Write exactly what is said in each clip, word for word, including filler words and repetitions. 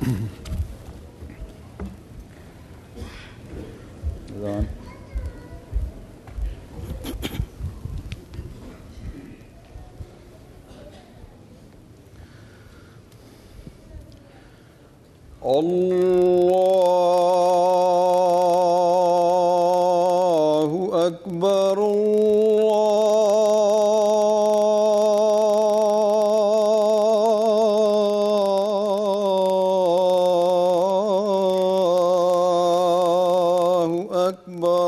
الله أكبر الله أكبر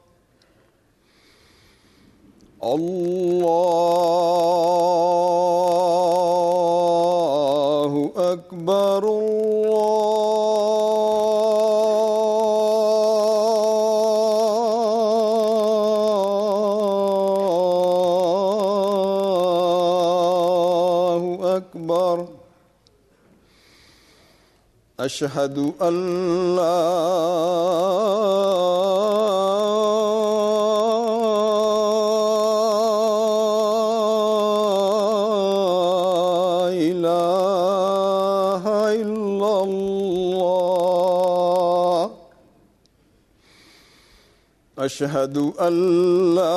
الله أكبر أشهد أن لا إله إلا الله أشهد أن لا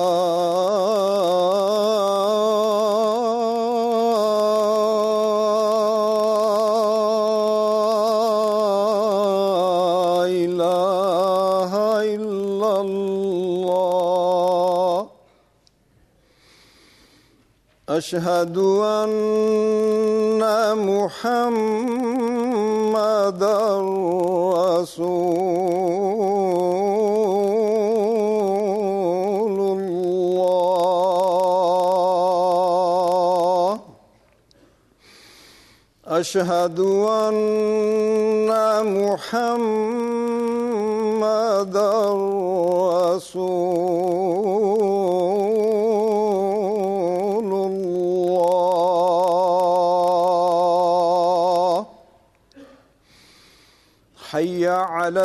أشهد أن محمدًا رسول الله أشهد أن محمدًا رسول حي على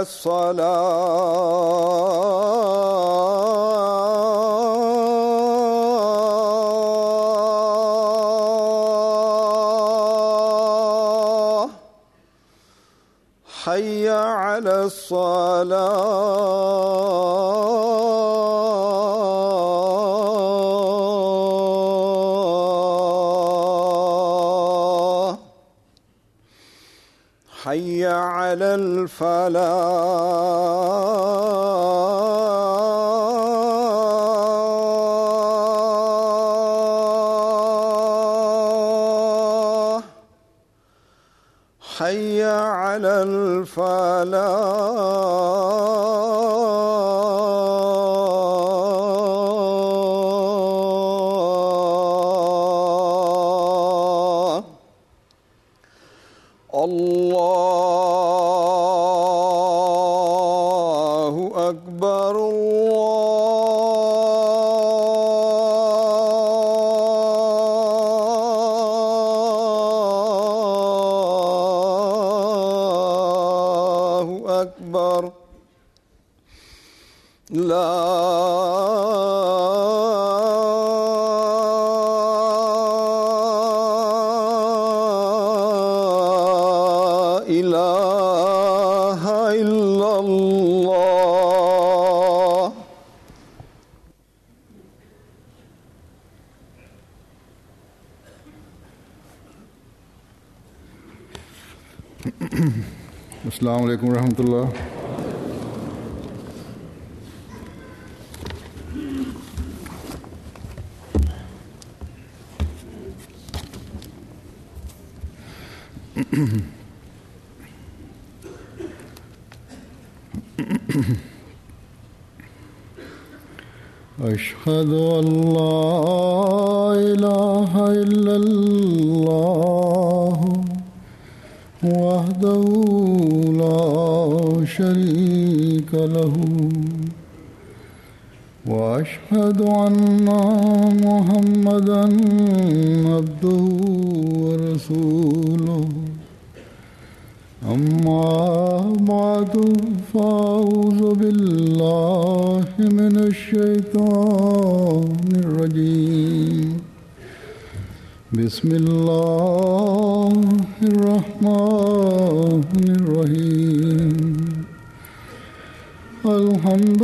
الصلاة حي على الصلاة حي على الفلاح حي على الفلاح الله أكبر الله أكبر لا إله إلا الله अस्सलामु अलैकुम रहमतुल्लाह। أشهد أن لا إله إلا الله وحده لا شريك له وأشهد أن محمدًا عبده ورسوله أما بعد فأعوذ بالله من الشيطان الرجيم بسم الله الرحمن الحمد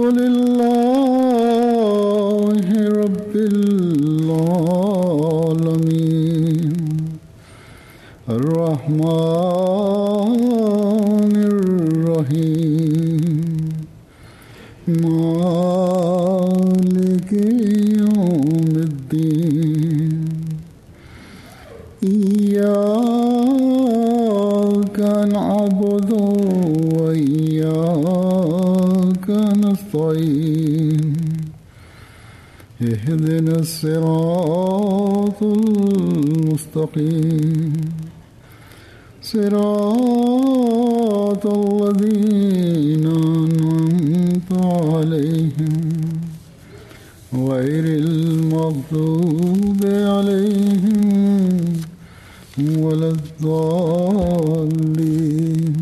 لله رب العالمين الرحمن الرحيم مالك يوم الدين إياك نعبد وإياك نستعين اهدنا الصراط المستقيم صراط الذين أنعمت عليهم غير المغضوب عليهم ولا الضالين.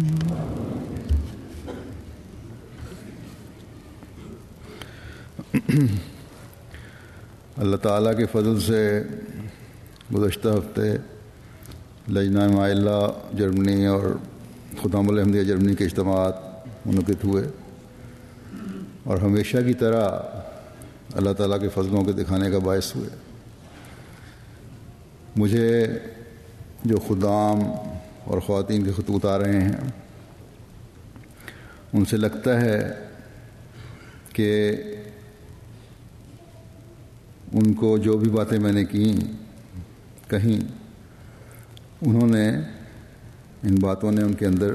اللہ تعالیٰ کے فضل سے گزشتہ ہفتے لجنہ مائلہ جرمنی اور خدام الحمدیہ جرمنی کے اجتماعات منعقد ہوئے اور ہمیشہ کی طرح اللہ تعالیٰ کے فضلوں کے دکھانے کا باعث ہوئے. مجھے جو خدام اور خواتین کے خطوط آ رہے ہیں ان سے لگتا ہے کہ ان کو جو بھی باتیں میں نے کی کہیں انہوں نے ان باتوں نے ان کے اندر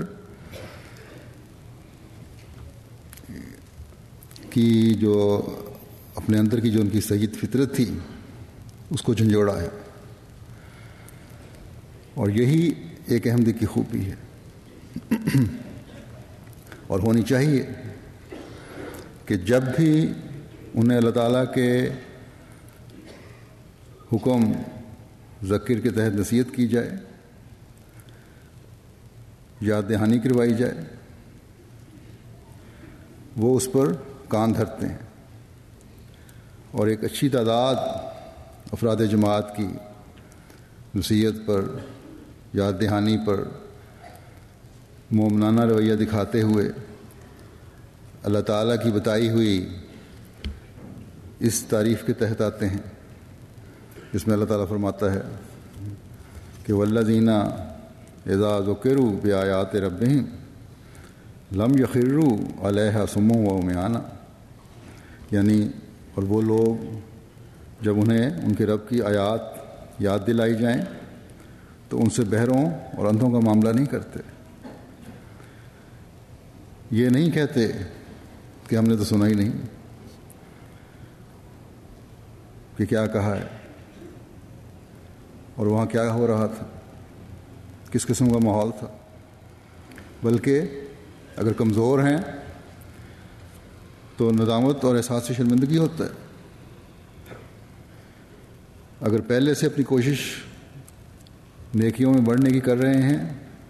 کی جو اپنے اندر کی جو ان کی سید فطرت تھی اس کو جھنجھوڑا ہے، اور یہی ایک احمدی کی خوبی ہے اور ہونی چاہیے کہ جب بھی انہیں اللہ تعالیٰ کے حکم ذکر کے تحت نصیحت کی جائے، یاد دہانی کروائی جائے، وہ اس پر کان دھرتے ہیں اور ایک اچھی تعداد افراد جماعت کی نصیحت پر، یاد دہانی پر مومنانہ رویہ دکھاتے ہوئے اللہ تعالیٰ کی بتائی ہوئی اس تعریف کے تحت آتے ہیں جس میں اللہ تعالیٰ فرماتا ہے کہ والذین اذا ذکروا بآیات ربہم لم یخروا علیہا صما وعمیانا، یعنی اور وہ لوگ جب انہیں ان کے رب کی آیات یاد دلائی جائیں تو ان سے بہروں اور اندھوں کا معاملہ نہیں کرتے. یہ نہیں کہتے کہ ہم نے تو سنا ہی نہیں کہ کیا کہا ہے اور وہاں کیا ہو رہا تھا، کس قسم کا ماحول تھا، بلکہ اگر کمزور ہیں تو ندامت اور احساس شرمندگی ہوتا ہے. اگر پہلے سے اپنی کوشش نیکیوں میں بڑھنے کی کر رہے ہیں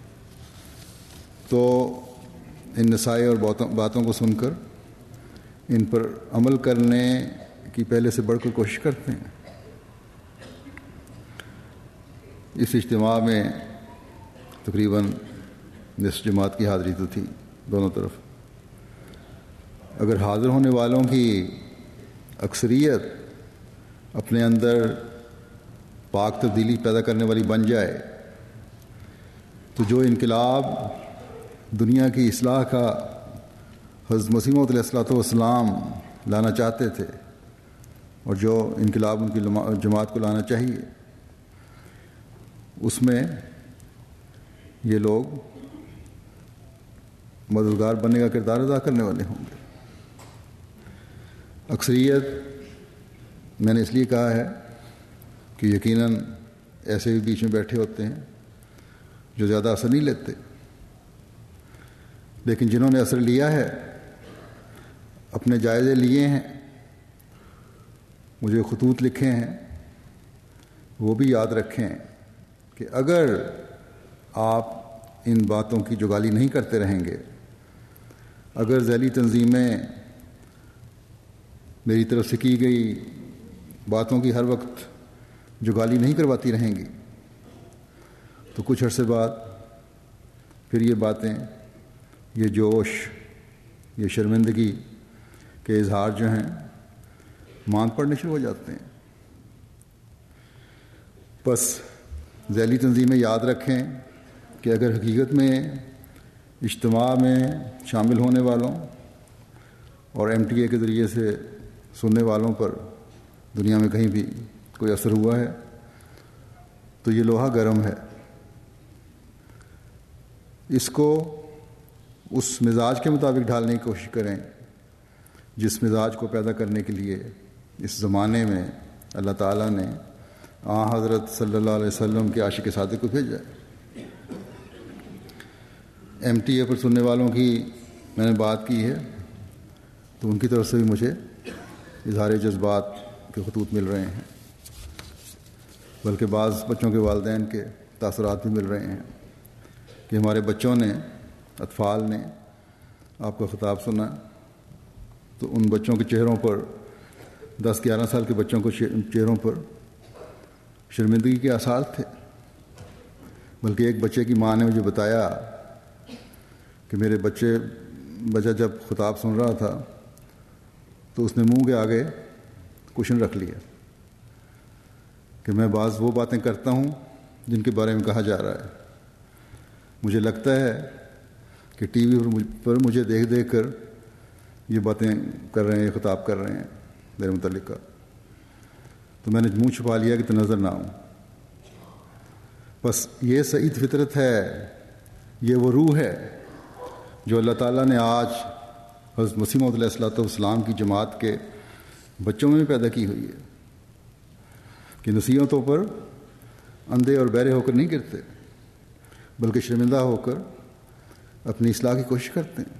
تو ان نصائح اور باتوں کو سن کر ان پر عمل کرنے کی پہلے سے بڑھ کر کوشش کرتے ہیں. اس اجتماع میں تقریباً نصف جماعت کی حاضری تو تھی دونوں طرف. اگر حاضر ہونے والوں کی اکثریت اپنے اندر پاک تبدیلی پیدا کرنے والی بن جائے تو جو انقلاب دنیا کی اصلاح کا حضرت مسیح موعود علیہ الصلوۃ والسلام لانا چاہتے تھے اور جو انقلاب ان کی جماعت کو لانا چاہیے، اس میں یہ لوگ مددگار بننے کا کردار ادا کرنے والے ہوں گے. اکثریت میں نے اس لیے کہا ہے کہ یقیناً ایسے بھی بیچ میں بیٹھے ہوتے ہیں جو زیادہ اثر نہیں لیتے، لیکن جنہوں نے اثر لیا ہے، اپنے جائزے لیے ہیں، مجھے خطوط لکھے ہیں، وہ بھی یاد رکھیں کہ اگر آپ ان باتوں کی جگالی نہیں کرتے رہیں گے، اگر ذیلی تنظیمیں میری طرف سے کی گئی باتوں کی ہر وقت جگالی نہیں کرواتی رہیں گی، تو کچھ عرصے بعد پھر یہ باتیں، یہ جوش، یہ شرمندگی، کے اظہار جو ہیں ماند پڑنے شروع ہو جاتے ہیں. بس ذیلی تنظیمیں یاد رکھیں کہ اگر حقیقت میں اجتماع میں شامل ہونے والوں اور ایم ٹی اے کے ذریعے سے سننے والوں پر دنیا میں کہیں بھی کوئی اثر ہوا ہے تو یہ لوہا گرم ہے. اس کو اس مزاج کے مطابق ڈھالنے کی کوشش کریں جس مزاج کو پیدا کرنے کے لیے اس زمانے میں اللہ تعالیٰ نے آن حضرت صلی اللہ علیہ وسلم کے عاشق صادق کو بھیجا ہے. ایم ٹی اے پر سننے والوں کی میں نے بات کی ہے تو ان کی طرف سے بھی مجھے اظہار جذبات کے خطوط مل رہے ہیں، بلکہ بعض بچوں کے والدین کے تاثرات بھی مل رہے ہیں کہ ہمارے بچوں نے، اطفال نے آپ کا خطاب سنا تو ان بچوں کے چہروں پر، دس گیارہ سال کے بچوں کو چہروں پر شرمندگی کے آثار تھے. بلکہ ایک بچے کی ماں نے مجھے بتایا کہ میرے بچے بچہ جب خطاب سن رہا تھا تو اس نے منہ کے آگے کوشن رکھ لیا کہ میں بعض وہ باتیں کرتا ہوں جن کے بارے میں کہا جا رہا ہے. مجھے لگتا ہے کہ ٹی وی پر مجھے دیکھ دیکھ کر یہ باتیں کر رہے ہیں، خطاب کر رہے ہیں میرے متعلق. تو میں نے منہ چھپا لیا کہ تو نظر نہ آؤں. بس یہ سعید فطرت ہے، یہ وہ روح ہے جو اللہ تعالیٰ نے آج حضرت مسیح موعود علیہ الصلوۃ والسلام کی جماعت کے بچوں میں پیدا کی ہوئی ہے کہ نصیحتوں پر اندھے اور بہرے ہو کر نہیں گرتے بلکہ شرمندہ ہو کر اپنی اصلاح کی کوشش کرتے ہیں.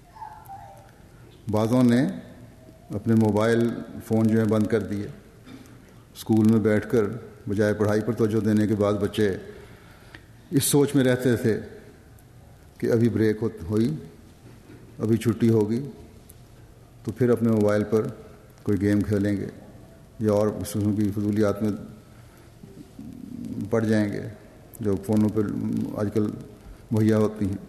بعضوں نے اپنے موبائل فون جو ہیں بند کر دیے. اسکول میں بیٹھ کر بجائے پڑھائی پر توجہ دینے کے بعد بچے اس سوچ میں رہتے تھے کہ ابھی بریک ہوئی، ابھی چھٹی ہوگی تو پھر اپنے موبائل پر کوئی گیم کھیلیں گے یا اور قسم کی فضولیات میں پڑ جائیں گے جو فونوں پہ آج کل مہیا ہوتی ہیں.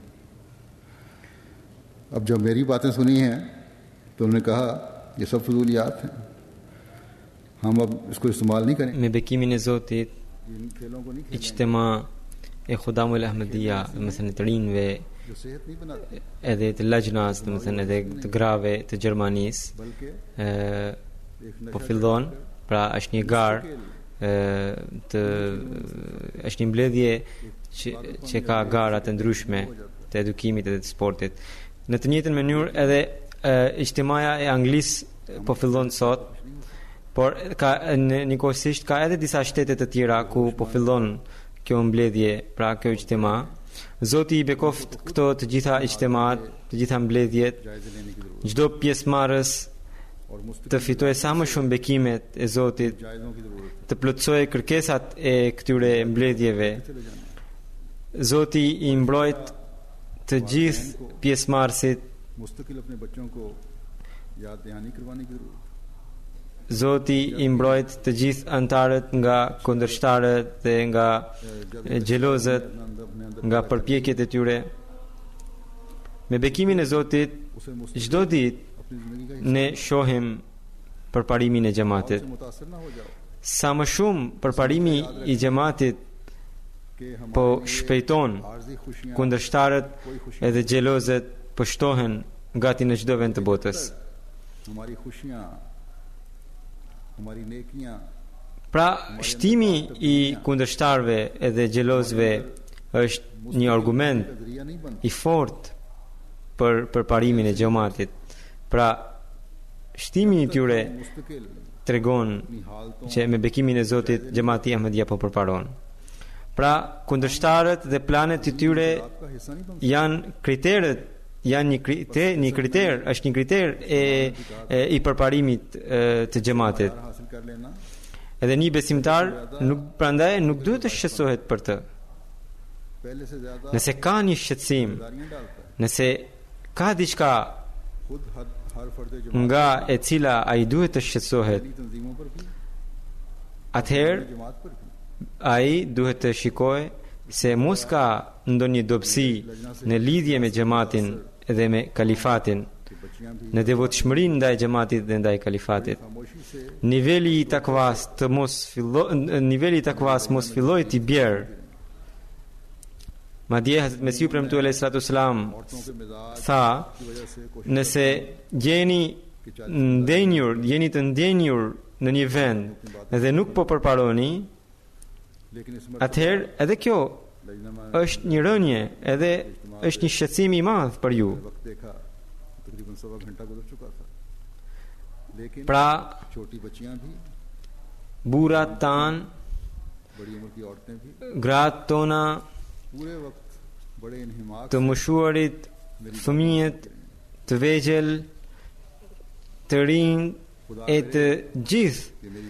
اب جب میری باتیں سنی ہیں تو انہوں نے کہا یہ سب فضولیات ہیں، ہم اب اس کو استعمال نہیں کریں. מבקימין זאתי اجتماع خدام الأحمدية مثلا ترين و اديت اللجناس مثلا اديت غراوه تجرمانيس بفيلدون برا اشني غار ت اشني بلديه çka gara të ndryshme të edukimit dhe të sportit. Në të njëjtën mënyrë edhe ijtimaja e Anglisë po fillon sot, por ka njëkohësisht ka edhe disa shtete të tjera ku po fillon kjo mbledhje, pra kjo ijtima. Zoti i bekoft këto të gjitha ijtimaat, të gjitha mbledhjet, çdo pjesëmarrës të fitojë sa më shumë bekimet e Zotit, të plotësojë kërkesat e këtyre mbledhjeve. Zoti i mbrojt të gjithë pjesëmarrësit. Zoti i mbrojt të gjithë antarët nga kundërshtarët dhe nga xhelozët, nga përpjekjet e tyre. Me bekimin e Zotit, çdo ditë ne shohim përparimin e xhamatit. Sa më shumë përparimi i xhamatit po shpejton, kundërshtarët edhe xhelozët po shtohen gati në çdo vend të botës. Pra, shtimi i kundërshtarëve edhe xhelozëve është një argument i fortë për përparimin e xhamatit. Pra, shtimi i tyre tregon që me bekimin e Zotit xhamati Ahmadiyya po përparon. Pra, kundërshtarët dhe planet e tyre janë kriterët, janë një kriter, një kriter, është një kriter e, e i përparimit e, të xhamatit. Edhe një besimtar nuk prandaj nuk duhet të shqetësohet për të. Nëse ka një shqetësim, nëse ka diçka nga e cila ai duhet të shqetësohet, atëherë ai duhet të shikojë se mos ka ndonjë dobësi në lidhje me xhamatin dhe me kalifatin, në devotshmërinë ndaj xhamatit dhe ndaj kalifatit. Niveli i takvas të mos fillo niveli i takvas mos filloi të bjerë. Madje Hazrat Mesiu premtu alayhi salatu wasalam tha, nëse gjeni ndenjur, jeni të ndenjur në një vend dhe nuk po përparoni, atëherë edhe kjo është një rënje, edhe është një shqetësim i madh për ju. Pra, burrat tan, gratë tona, të moshuarit, fëmijët, të vegjël, të rinj e të gjithë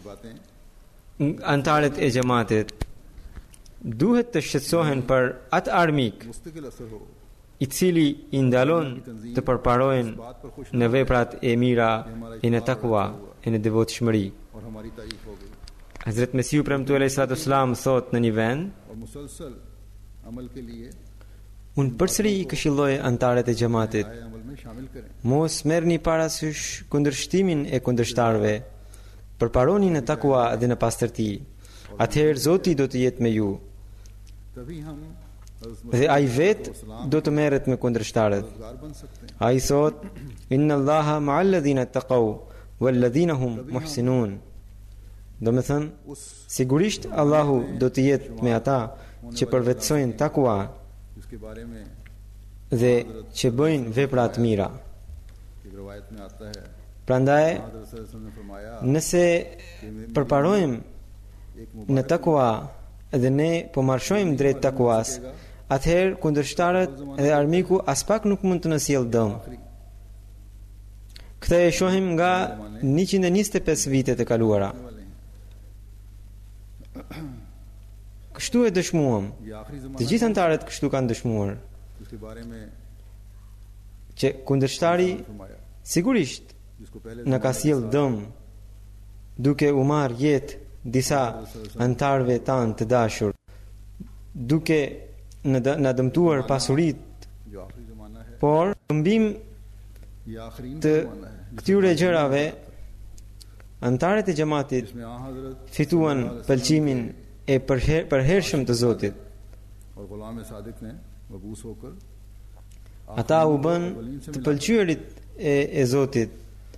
antarët e xhamatit duhet të shqetësohen për atë armik i cili i ndalon të përparojnë në veprat e mira e në takwa e në devotshmëri. Hazrat Mesiu premtu alayhi salatu wasalam thot në një vend, unë përsëri i këshilloj antarët e xhamatit, mos merrni parasysh kundërshtimin e kundërshtarëve, përparoni në takwa dhe në pastërti, atëherë Zoti do të jetë me ju. Dhe ai vetë do të merret me kundërshtarët. Ai thot, inna Allaha ma'al ladhina taqaw wal ladhina hum muhsinun. Do me thënë, sigurisht Allahu do të jetë me ata që përvetsojnë takwa dhe që bëjnë vepra të mira. Prandaj, nëse përparojmë në takwa dhe ne po marshojmë drejt takwas, atëherë kundërshtarët dhe armiku as pak nuk mund të na sjellë dëm. Këtë e shohim nga njëqind e njëzet e pesë vitet e kaluara. Kështu e dëshmuam. Të gjithë antarët kështu kanë dëshmuar. Që kundërshtari sigurisht në ka sjellë dëm duke u marrë jetë disa antarëve tanë të dashur, duke në dëmtuar pasurit, por mbim të këtyre gjërave antarët e xhamatit fituan pëlqimin e përher, përhershëm të Zotit. Ata u bën të pëlqyerit e, e Zotit.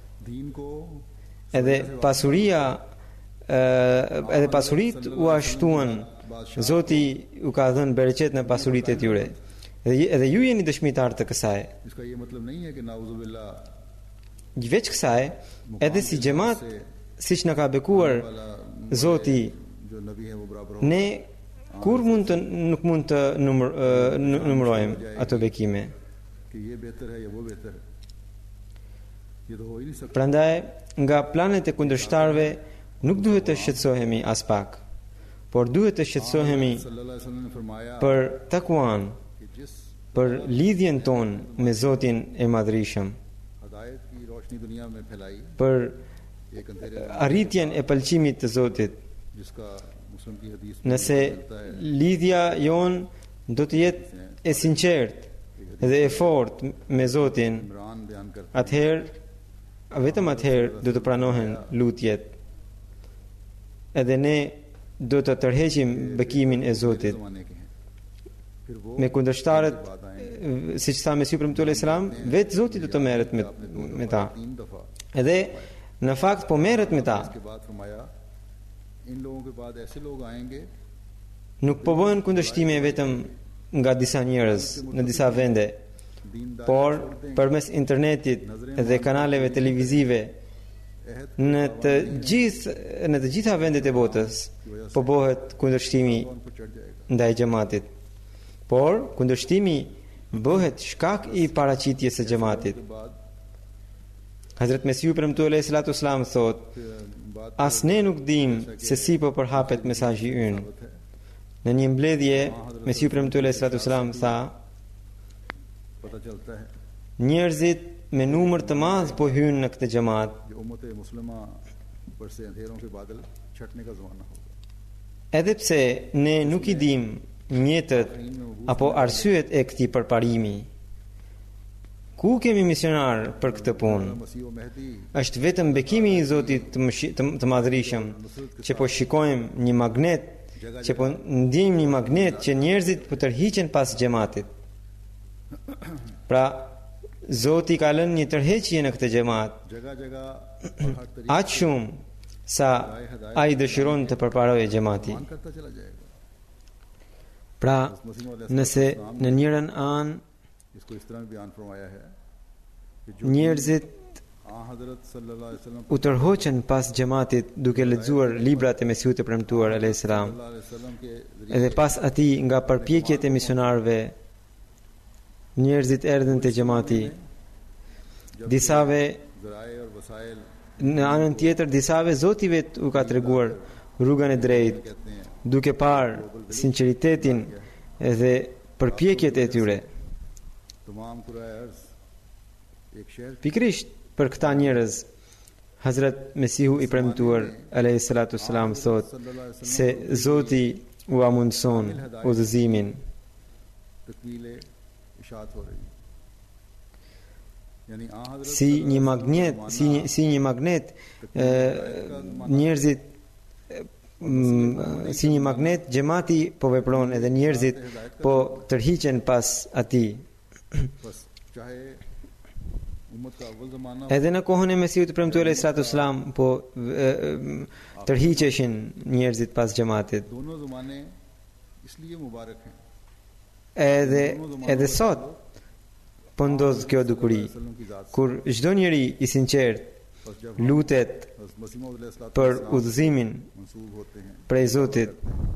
Edhe pasuria edhe pasurit u ashtuan. Zoti u ka dhënë bereqet në pasuritë e tyre. Edhe, edhe ju jeni dëshmitar të kësaj. Veç kësaj, edhe si xhamat, siç na ka bekuar Zoti, ne kur mund të nuk mund të numër, uh, numërojmë ato bekime. Prandaj, nga planet e kundërshtarëve nuk duhet të shqetësohemi as pak, por duhet të shqetësohemi për takuan, për lidhjen tonë me Zotin e Madhrishëm, për arritjen e pëlqimit të Zotit. Nëse lidhja jon do të jetë e sinqert dhe e fort me Zotin, atëherë, vetëm atëherë do të pranohen lutjet. Edhe ne do të tërheqim bekimin e Zotit. Me kundërshtarët, siç tha Mesiu premtu alayhis salam, vetë Zoti do të merret me, me ta. Edhe në fakt po merret me ta. Nuk po bëhen kundërshtime vetëm nga disa njerëz në disa vende, por përmes internetit dhe kanaleve televizive në të gjithë në të gjitha vendet e botës po bëhet kundërshtimi ndaj xhamatit. Por kundërshtimi bëhet shkak i paraqitjes së xhamatit. Hazrat Mesiu premtu alayhi salatu wasalam thot, as ne nuk dim se si po përhapet mesazhi ynë. Në një mbledhje Mesiu premtu alayhi salatu wasalam tha, njerëzit me numër të madh po hyjnë në këtë xhamat. Edhe pse ne nuk i dim mjetët apo arsyet e këtij përparimi, Ku kemi misionar për këtë punë? मसीह व Mehdi Është vetëm bekimi i Zotit të, mshi- të, të madhërisëm që po shikojmë një magnet, që po ndjejmë një magnet që njerëzit po tërhiqen pas xhamatit. Pra Zoti ka lënë një tërheqje në këtë xhamat, जगह जगह और हर तरीके aq shumë sa ai dëshiron të përparojë xhamati. मान करता चला जाएगा। Pra, nëse në njërën anë इसको इस तरह बयान फरमाया है कि जो njerëzit आ हजरत सल्लल्लाहु अलैहि वसल्लम u tërhoqen pas xhamatit duke lexuar librat e Mesihut të premtuar alayhis salam, सल्लल्लाहु अलैहि वसल्लम के edhe pas atij nga përpjekjet e misionarëve, njerëzit erdhën te xhamati. Disave ज़राए और वसाइल në anën tjetër, disave Zoti vet u ka treguar rrugën e drejtë, कहते हैं duke parë sinqeritetin dhe përpjekjet e tyre. तमाम कुराए अर्ज़ एक शहर Pikrisht për këta njerëz, Hazrat Mesihu i premtuar alayhi salatu wassalam thot सल्लल्लाहु अलैहि se Zoti u amundson udhëzimin. तकमील इशात हो रही है। यानी आ हजरत Si një magnet, si një, si një magnet, e, njerëzit e, m, si një magnet xhamati po vepron edhe njerëzit po tërhiqen pas atij. बस चाहे उम्मत का अव्वल ज़माना Edhe në kohën e Mesihut të premtuar alayhi salatu wassalam po e, e, tërhiqeshin njerëzit pas xhamatit. दोनों ज़माने इसलिए मुबारक हैं Edhe edhe sot po ndodh kjo dukuri, वसल्लम की ज़ात से। kur çdo njeri i sinqert बस जब lutet हज़रत मसीह मौऊद अलैहिस्सलातु për वस्सलाम udhëzimin मंसूब होते हैं prej Zotit.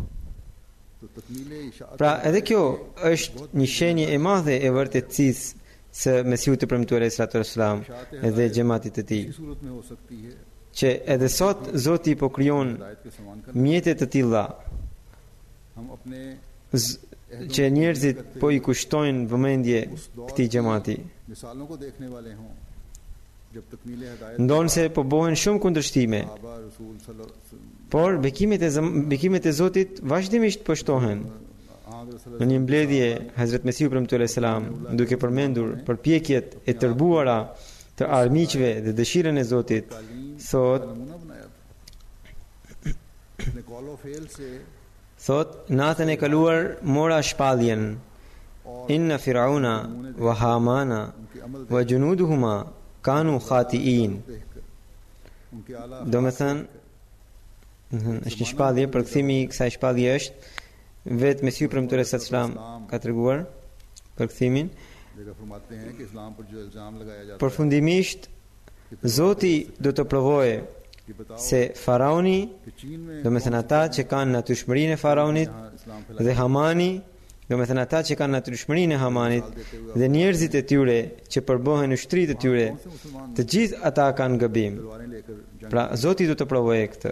तो तकमील इशात Pra edhe kjo është një shenjë e madhe e vërtetësisë së Mesihut të premtuar alayhi salatu wassalam edhe xhamatit të tij, इसी सूरत में हो सकती है që edhe sot Zoti po krijon हिदायत के समान कर mjete të tilla हम अपने z- që njerëzit po i kushtojnë vëmendje këtij xhamati. मिसालों को देखने वाले हों जब तकमील हिदायत Ndonë se po bëhen shumë kundërshtime, सहाबा रसूल सल्लल्लाहु por bekimet e zam- bekimet e Zotit vazhdimisht po shtohen. Në një mbledhje, Hazrat Mesihu premtuar alayhis salam, duke përmendur përpjekjet e tërbuara të armiqve dhe dëshirën e Zotit, thot, नमूना बनाया था अपने call off fail से thot, natën e kaluar mora shpalljen. Inna Firauna wa Hamana उनके अमल wa junuduhuma kanu khati'in. देखकर उनके आला Do me thënë, mhm, është një shpallje, përkthimi i kësaj shpallje është vetë Mesihu premtuar alayhis salam ka treguar përkthimin. जगह फरमाते हैं कि इस्लाम पर जो इल्जाम लगाया जाता Përfundimisht Zoti do të provojë है कि बताओ se Faraoni, कि चीन में do me thënë ata që kanë natyrshmërinë e Faraonit, जहाँ इस्लाम dhe Hamani, do me thënë ata që kanë natyrshmërinë e Hamanit, dhe njerëzit e tyre që përbohen ushtrit e tyre, फैलाए मुसलमान të gjithë ata kanë gabim. तलवारें लेकर जंग Pra Zoti do të provojë këtë.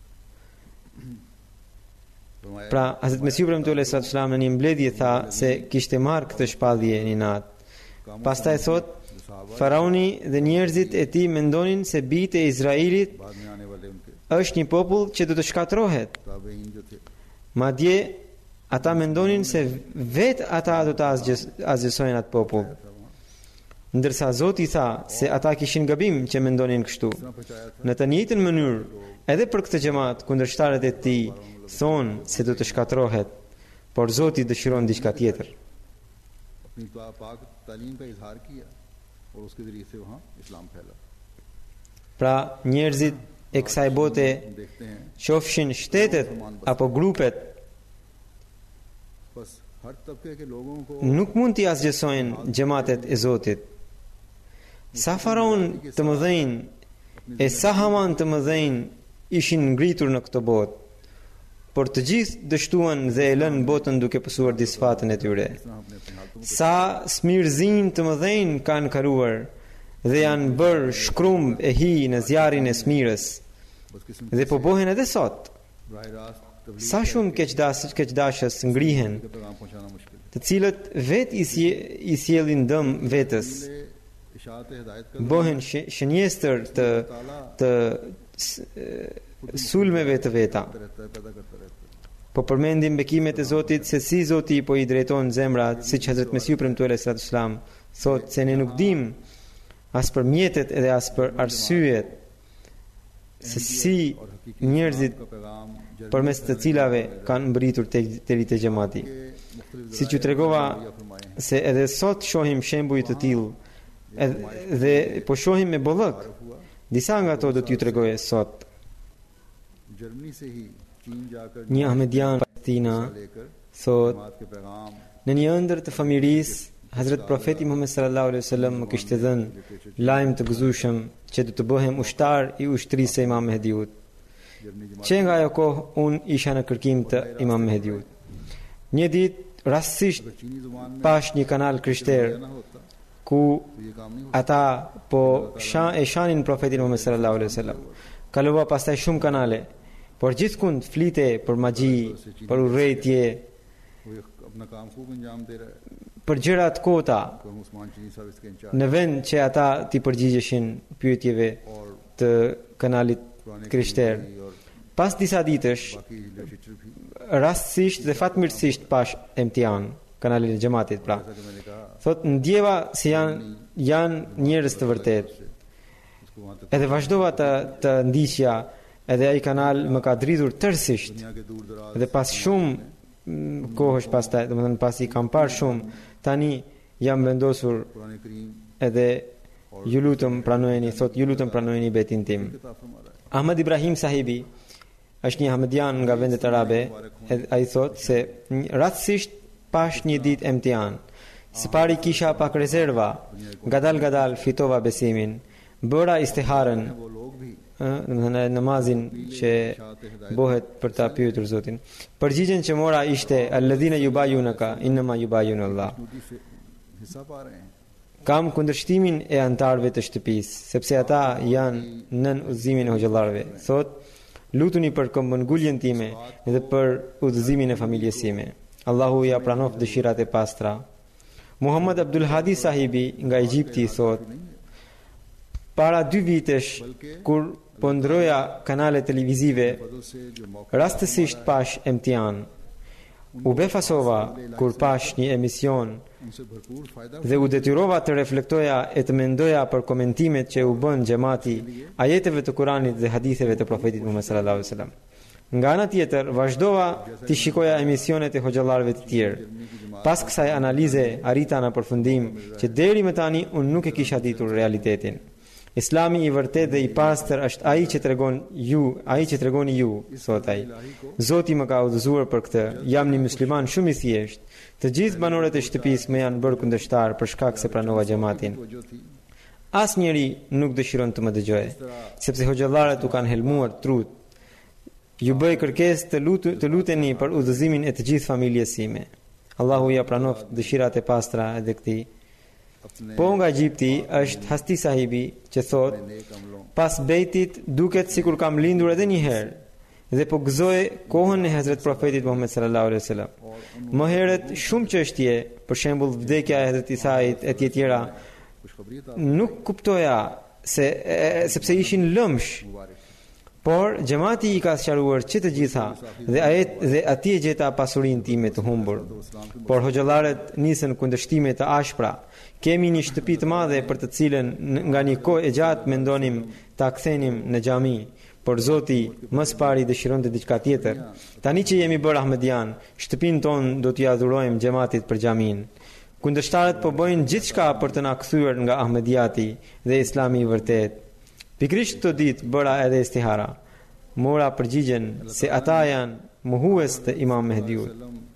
फरमाया Pra Hazrat Mesihu premtuar alayhis salam në një mbledhje tha se kishte marrë këtë shpallje një natë. Pastaj thot, Faraoni dhe njerëzit e tij mendonin se bijtë e Izraelit बाद में आने वाले उनके është një popull që do të shkatërrohet. ताबेईन जो थे Madje ata mendonin se vetë ata do të azgjës- azgjësojnë atë popull. Ndërsa Zoti tha se ata kishin gabim që mendonin kështu. इतना पहुंचाया था Në të njëjtën mënyrë, edhe për këtë xhamat, kundërshtarët e tij thonë se do të shkatërrohet, por Zoti dëshiron diçka tjetër. अपनी तो पाक तालीम का इजहार किया और उसके जरिए से वहाँ इस्लाम फैला Pra njerëzit e kësaj bote, हम देखते हैं qofshin shtetet apo grupet, बस हर तबके के लोगों को nuk mund t'i asgjësojnë xhamatet e Zotit. Sa faraon të mëdhenj e sa Haman të mëdhenj ishin ngritur në këtë botë, por të gjithë dështuan dhe e lënë botën duke pësuar disfatën e tyre. इस तरह अपने अपने हाथों Sa smirëzim të mëdhenj kanë karuar dhe janë bërë shkrumb e hi në zjarin e smirës बस किस्म dhe po bohen edhe sot. राह रास्त तबलीग Sa shumë keqdas- keqdashës ngrihen, का पैगाम पहुंचाना मुश्किल है të cilët vet i, sie, i sjellin dëm vetës, इसलिए इशाअत हिदायत का bëhen sh- shënjestër të ताला të s- e, sulmeve të veta. रहता है पैदा करता रहता है po përmendim bekimet e Zotit se si Zoti po i drejton zemrat, siç Hazrat Mesiu premtuar sallallahu alaihi wasallam thotë se ne nuk dim as për mjetet edhe as për arsyet se si njerëzit përmes të cilave kanë mbërritur deri te xhamati. Siç ju tregova se edhe sot shohim shembuj të tillë dhe po shohim me bollëk. Disa nga ato do t'ju tregoj sot. Një ahmedian Palestina thot në një ëndër të familjes Hazrat Profeti Muhammed sallallahu alaihi wasallam më kishte dhënë lajm të gëzueshëm që do të bëhem ushtar i ushtrisë së Imam Mehdiut. Që nga ajo kohë unë isha në kërkim të Imam Mehdiut. Një ditë rastësisht pash një kanal krishter ku ata po shan, e shanin Profetin Muhammed sallallahu alaihi wasallam. Kalova pastaj shumë kanale, por gjithkund flite për magji, për urrëtie, për gjëra të kota, në vend që ata t'i përgjigjeshin pyetjeve të kanalit krishter. Pas disa ditësh, rastësisht dhe fatmirësisht pash Emtian, kanalin e xhamatit pra. Thot ndjeva si janë janë njerëz të vërtet. Edhe vazhdova të të ndiqja, edhe ai kanal më ka dridhur tërësisht. Dhe pas shumë kohësh pastaj, domethënë pasi kam parë shumë, tani jam vendosur edhe ju lutem pranojeni, thot ju lutem pranojeni betin tim. Ahmad Ibrahim Sahibi është një ahmedian nga vendet arabe, ai thot se rastësisht pash një ditë Emtian. Së pari kisha pak rezerva, gadal gadal fitova besimin, bëra istiharën, domethënë namazin që bëhet për ta pyetur Zotin. Përgjigjen që mora ishte alladhina yubayunaka inma yubayunallah. Kam kundërshtimin e antarëve të shtëpisë, sepse ata janë nën udhëzimin e hoxhallarëve. Thot, lutuni për këmbënguljen time dhe për udhëzimin e familjes sime. Allahu ja pranoft dëshirat e pastra. Muhammad Abdul Hadi Sahibi nga Egjipti thot, para dy vitesh kur po ndroja kanale televizive, rastësisht pash Emtian. U befasova kur pash një emision dhe u detyrova të reflektoja e të mendoja për komentimet që u bën xhamati ajeteve të Kuranit dhe haditheve të Profetit Muhammed sallallahu alaihi wasallam. Nga ana tjetër, vazhdova të shikoja emisionet e hoxhallarëve të tjerë. Pas kësaj analize arrita në përfundim që deri më tani unë nuk e kisha ditur realitetin. Islami i vërtet dhe i pastër është ai që tregon ju, ai që tregoni ju, thot ai. Zoti më ka udhëzuar për këtë. Jam një musliman shumë i thjeshtë. Të gjithë banorët e shtëpisë më janë bërë kundërshtar për shkak se pranova xhamatin. Asnjëri nuk dëshiron të më dëgjojë, sepse hoxhallarët u kanë helmuar trut. Ju bëj kërkesë të, lut, të luteni për udhëzimin e të gjithë familjes sime. Allahu ja pranoft dëshirat e pastra edhe këtij. Po nga Egjipti është Hasti Sahibi që thot, pas bejtit duket sikur kam lindur edhe një herë dhe po gëzoj kohën e Hazrat Profetit Muhammed sallallahu alaihi wasallam. Më herët shumë çështje, për shembull vdekja e Hazrat Isait e të tjera, nuk kuptoja se e, sepse ishin lëmsh. Por xhamati i ka sqaruar që të gjitha dhe ajet dhe atje gjeta pasurinë time të humbur. Por hoxhallarët nisën kundërshtime të ashpra. Kemi një shtëpi të madhe për të cilën nga një kohë e gjatë mendonim ta kthenim në xhami, por Zoti më së pari dëshironte diçka tjetër. Tani që jemi bërë ahmedian, shtëpinë tonë do t'ia adhurojmë xhamatit për xhamin. Kundërshtarët po bëjnë gjithçka për të na kthyer nga ahmediati dhe Islami i vërtet. Pikrisht këtë ditë bëra edhe istihara. Mora përgjigjen se ata janë mohues të Imam Mehdiut.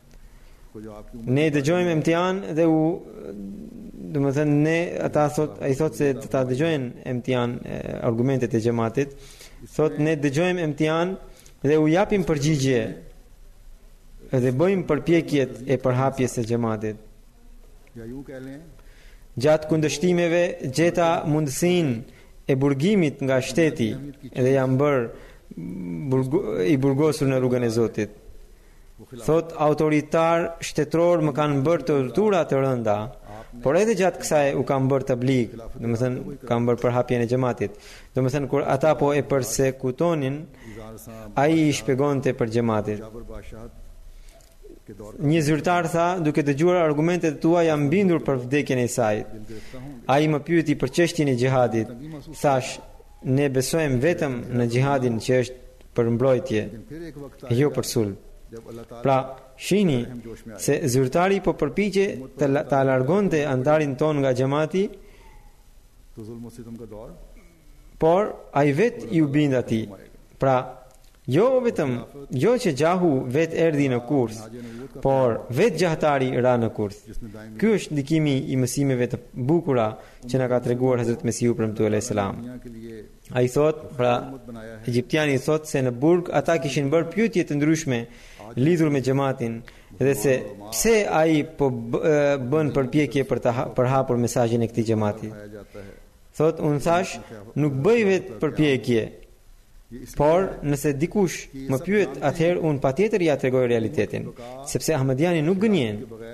Ne dëgjojmë Emtian dhe u domethënë ne ata thot ai thot se ta dëgjojnë Emtian argumentet e xhamatit. Thot ne dëgjojmë Emtian dhe u japim përgjigje dhe bëjmë përpjekjet e përhapjes së xhamatit. Gjatë kundërshtimeve gjeta mundësinë e burgimit nga shteti edhe jam bërë burgo, i burgosur në rrugën e Zotit. Thot autoritar shtetror më kanë bërë tortura të rënda, por edhe gjatë kësaj u kam bërë tabligh, domethënë kam bërë përhapjen e xhamatit. Domethënë kur ata po e përsekutonin, ai i shpjegonte për xhamatin. Një zyrtar tha, duke dëgjuar argumentet tua jam bindur për vdekjen e Isait. Ai më pyeti për çështjen e xhihadit. Thash, ne besojmë vetëm në xhihadin që është për mbrojtje, jo për sulm. Pra, shihni se zyrtari po përpiqe të ta largonte antarin ton nga xhamati, por ai vet i u bind atij. Pra, jo vetëm jo që gjahu vet erdhi në kurs, por vet gjahtari ra në kurs. Ky është ndikimi i mësimeve të bukura që na ka treguar Hazrat Mesihu premtuar alayhis salam. Ai thot, pra, egjiptiani thot se në burg ata kishin bërë pyetje të ndryshme lidhur me xhamatin dhe se pse ai po bën përpjekje për të përhapur mesazhin e këtij xhamati. Thot, unë thash, nuk bëj vetë përpjekje, por nëse dikush më pyet, atëherë unë patjetër ja tregoj realitetin, sepse Ahmadiani nuk gënjen.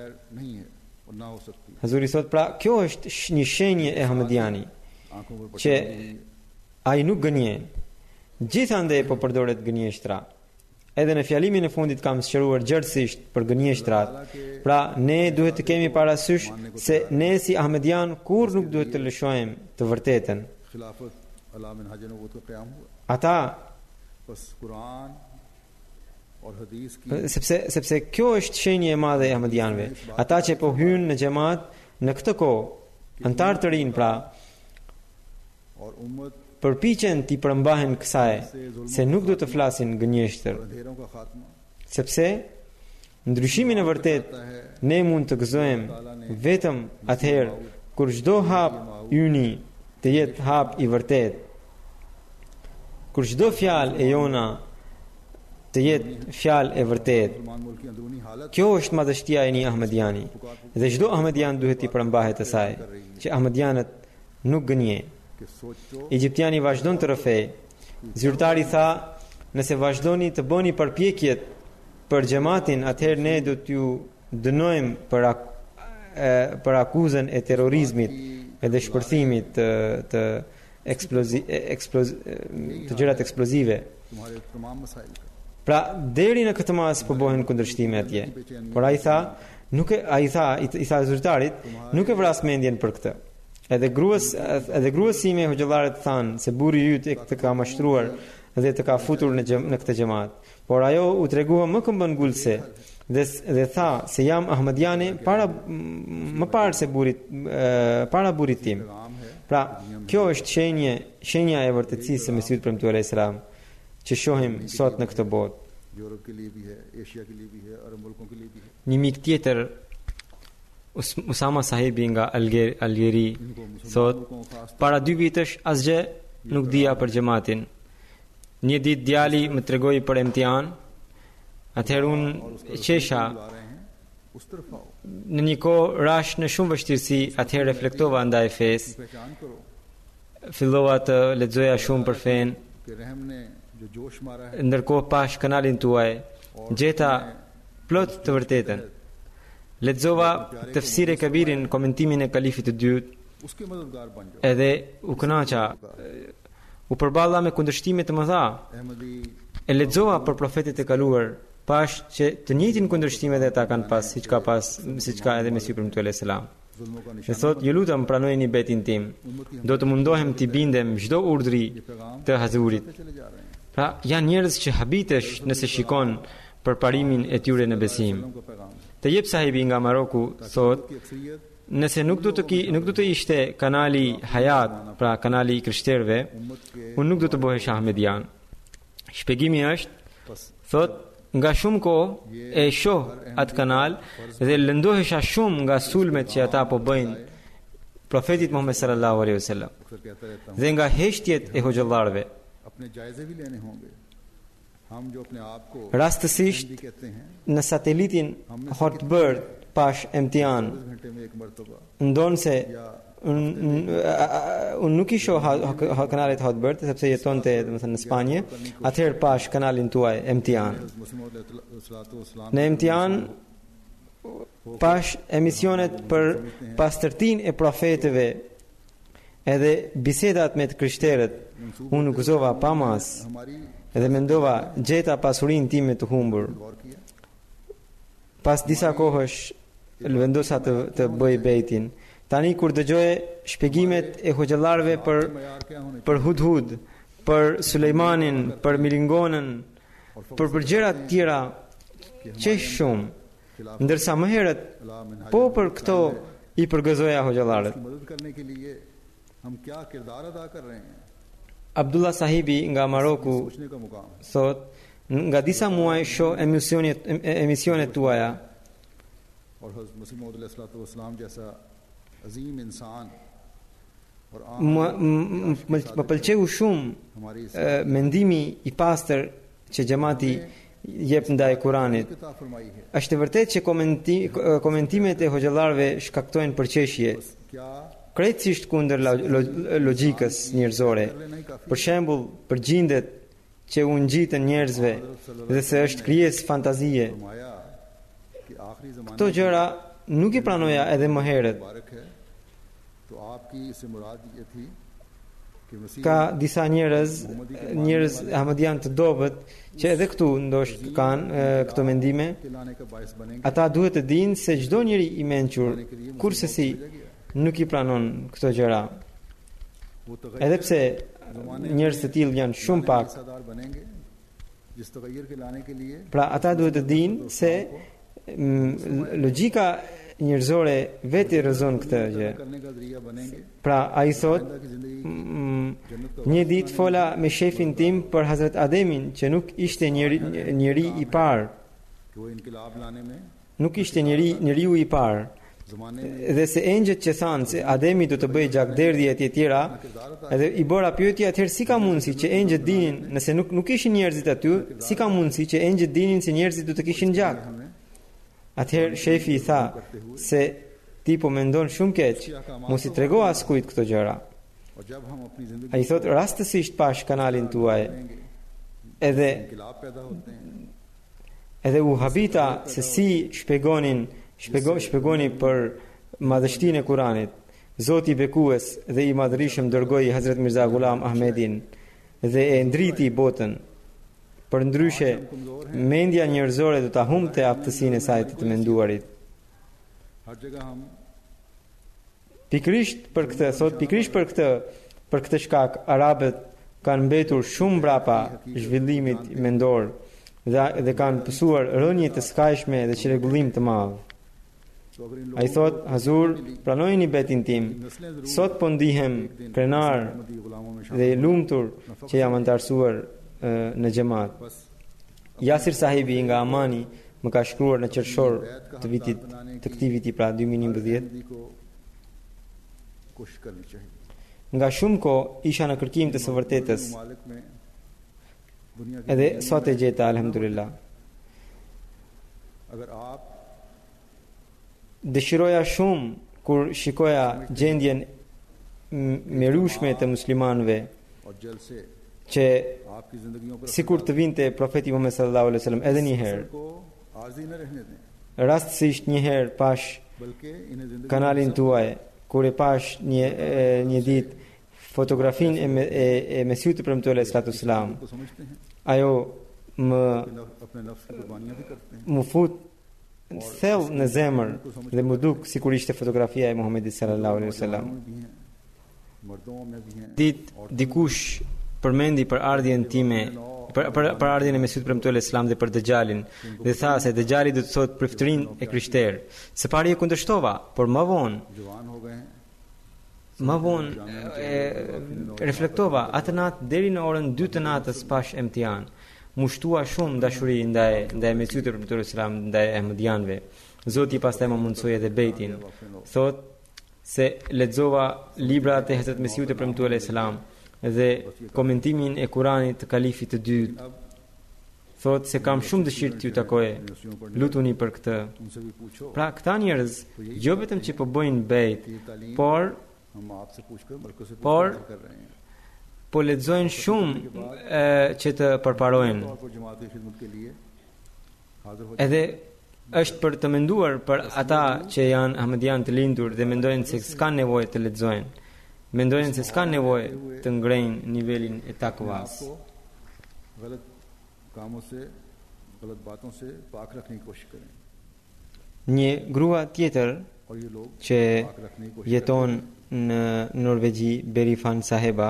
Hazuri thot, pra, kjo është një shenjë e Ahmadiani, që ai nuk gënjen. Gjithandej po përdoret gënjeshtra. Edhe në fjalimin e fundit kam sqaruar gjerësisht për gënjeshtrat. Pra, ne duhet të kemi parasysh se ne si Ahmedian kur nuk duhet të lëshojmë të vërtetën. Ata sepse sepse kjo është shenjë e madhe e Ahmedianëve. Ata që po hyjnë në xhamat në këtë kohë, antar të rinj pra, përpiqen t'i përmbahen kësaj, se nuk do të flasin gënjeshtër, sepse ndryshimin e vërtet ne mund të gëzojmë vetëm atëherë kur çdo hap yni të jetë hap i vërtet, kur çdo fjalë e jona të jetë fjalë e vërtet. Kjo është madhështia e një Ahmediani, dhe çdo Ahmedian duhet t'i përmbahet asaj, që Ahmedianët nuk gënjejnë. Egjiptiani vazhdon të rrëfej. Zyrtari tha, nëse vazhdoni të bëni përpjekjet për xhamatin, atëherë ne do t'ju dënojmë për ak e, për akuzën e terrorizmit edhe shpërthimit të të eksplozi, eksploz, të gjërat eksplozive. Pra, deri në këtë mas po bëhen kundërshtime atje. Por ai tha, nuk e ai tha, i, i tha zyrtarit, nuk e vras mendjen për këtë. Edhe gruas edhe gruas sime hoxhallarët thanë se burri yt e të ka mashtruar dhe të ka futur në gjem, në këtë xhamat. Por ajo u tregua më këmbëngulse dhe dhe tha se jam Ahmadiane para më parë se burrit e, para burrit tim. Pra, kjo është shenjë shenja e vërtetësisë së Mesihut premtuar alayhis salam që shohim sot në këtë botë. Një mik tjetër, Usama sahibi nga Algeri, thot, para dy vitësh asgjë nuk dija për xhamatin. Një ditë djali më tregoi për imtihan, atëherë unë qesha. Në një kohë rash në shumë vështirësi, atëherë reflektova ndaj fesë. Fillova të lexoja shumë për fen. Ndërkohë pash kanalin tuaj, gjeta plot të vërtetën. Lexova Tafsir e Kabirin, komentimin e kalifit të dytë, edhe u kënaqa, u përballa me kundërshtime të mëdha. E lexova për profetet e kaluar, pash që të njëjtin kundërshtime dhe ata kanë pas, siç ka pas, siç ka edhe Mesihu premtuar alayhis salam. E thot, ju lutem pranojeni betin tim. Do të mundohem t'i bindem çdo urdhri të Hazurit. Pra, janë njerëz që habitesh nëse shikon për parimin e tyre në besim. Të jep sahibi nga Maroku thot, nëse nuk do të ki, nuk do të ishte kanali Hayat, pra kanali i krishterëve, unë nuk do të bëhesh Ahmedian. Shpjegimi është, thot, nga shumë kohë e shoh atë kanal dhe lëndohesha shumë nga sulmet që ata po bëjnë profetit Muhammed sallallahu alaihi wasallam dhe nga heshtjet e hoxhallarëve. Rastësisht në satelitin Hotbird pash imtihan ndonë se unë nuk i shoh kanalit Hotbird sepse jetonte domethënë në Spanjë, atëherë pash kanalin tuaj imtihan. Në imtihan pash emisionet për pastërtinë e profetëve edhe bisedat me të krishterët. Unë gëzova pa mas edhe mendova gjeta pasurinë time të humbur. Pas disa kohësh vendosa të të bëj bejtin. Tani kur dëgjoj shpjegimet e hoxhallarëve për për Hudhud, për Sulejmanin, për Milingonën, për për gjëra të tjera që shumë, ndërsa më herët po për këto i përgëzoja hoxhallarët. Abdullah Sahibi nga Maroku thot, nga disa muaj shoh emisionet emisionet tuaja. Më më pëlqeu shumë mendimi i pastër që xhamati jep ndaj Kuranit. Është e vërtetë që komenti, komentimet e hoxhallarëve shkaktojnë përqeshje, krejtësisht kundër logjikës njerëzore. Për shembull, për gjindet që u ngjitën njerëzve dhe se është krijesë fantazie. Këto gjëra nuk i pranoja edhe më herët. Ka disa njerëz, njerëz ahmadian të dobët që edhe këtu ndoshta kanë këto mendime. Ata duhet të dinë se çdo njeri i mençur kurse si nuk i pranon këto gjëra. Edhe pse njerëz të tillë janë shumë pak. Pra ata duhet të dinë se logjika njerëzore vetë rrezon këtë gjë. Pra ai thot, një ditë fola me shefin tim për Hazrat Ademin, që nuk ishte njeri, njeri i parë. Nuk ishte njeri, njeriu i parë. Dhe se engjët që thanë se Ademi do të bëjë gjakderdhje e tjera, edhe i bora pyetja, atëherë si ka mundësi që engjët dinin, nëse nuk nuk ishin njerëzit aty, si ka mundësi që engjët dinin se njerëzit do të kishin gjak? Atëherë shefi i tha se ti po mendon shumë keq, mos i trego askujt këto gjëra. Ai thot rastësisht pash kanalin tuaj, edhe edhe u habita se si shpjegonin Shpego, shpegoni për madhështinë e Kuranit. Zoti i bekues dhe i madhërisëm dërgoi Hazrat Mirza Ghulam Ahmedin dhe e ndriti botën. Për ndryshe, mendja njerëzore do ta humbte aftësinë e saj të të menduarit. Pikrisht për këtë, thot pikrisht për këtë, për këtë shkak arabët kanë mbetur shumë mbrapa zhvillimit mendor dhe, dhe kanë pësuar rënje të skajshme dhe çrregullim të madh. Ai thot, Hazur, pranojini betin tim. Sot po ndihem krenar dhe i lumtur që jam antarësuar në xhamat. Yasir Sahibi nga Amani më ka shkruar në qershor të vitit të këtij viti, pra dy mijë e njëmbëdhjetë. Nga shumë kohë isha në kërkim të së vërtetës. Edhe sot e gjeta, alhamdulillah. Dëshiroja shumë kur shikoja gjendjen mrerueshme të muslimanëve që sikur të vinte profeti Muhammed sallallahu alaihi wasallam edhe një herë. Rastësisht një herë pash kanalin tuaj kur e pash një e, një ditë fotografinë e, e, e Mesihut të premtuar alaihi salatu wasalam. Ajo më më fut thellë në zemër dhe më duk sikur ishte fotografia e Muhamedit sallallahu alaihi wasallam. Ditë dikush përmendi për ardhjen time, për për, për ardhjen e Mesihut premtuar alaihi salam dhe për Dejjalin, dhe tha se Dejjali do të thotë priftërinë e krishter. Së pari e kundërshtova, por më vonë më vonë reflektova atë natë deri në orën dy të natës pash emtian. Mu shtua shumë dashuri ndaj ndaj Mesihut premtuar alaihi salam, ndaj ahmedianëve. Zoti pastaj më mundsoi edhe bejtin. Thot se lexova librat e Hazrat Mesihut premtuar alaihi salam dhe komentimin e Kuranit të kalifit të dytë. Thot se kam shumë dëshirë t'ju takoj. Lutuni për këtë. Pra këta njerëz jo vetëm që po bëjnë bejt, por por po lexojnë shumë e, që të përparojnë. Edhe është për të menduar për ata që janë ahmedian të lindur dhe mendojnë se s'kan nevojë të lexojnë. Mendojnë se s'kan nevojë të ngrejnë nivelin e takvas. Një grua tjetër और ये लोग që jeton në Norvegji, Berifan Saheba,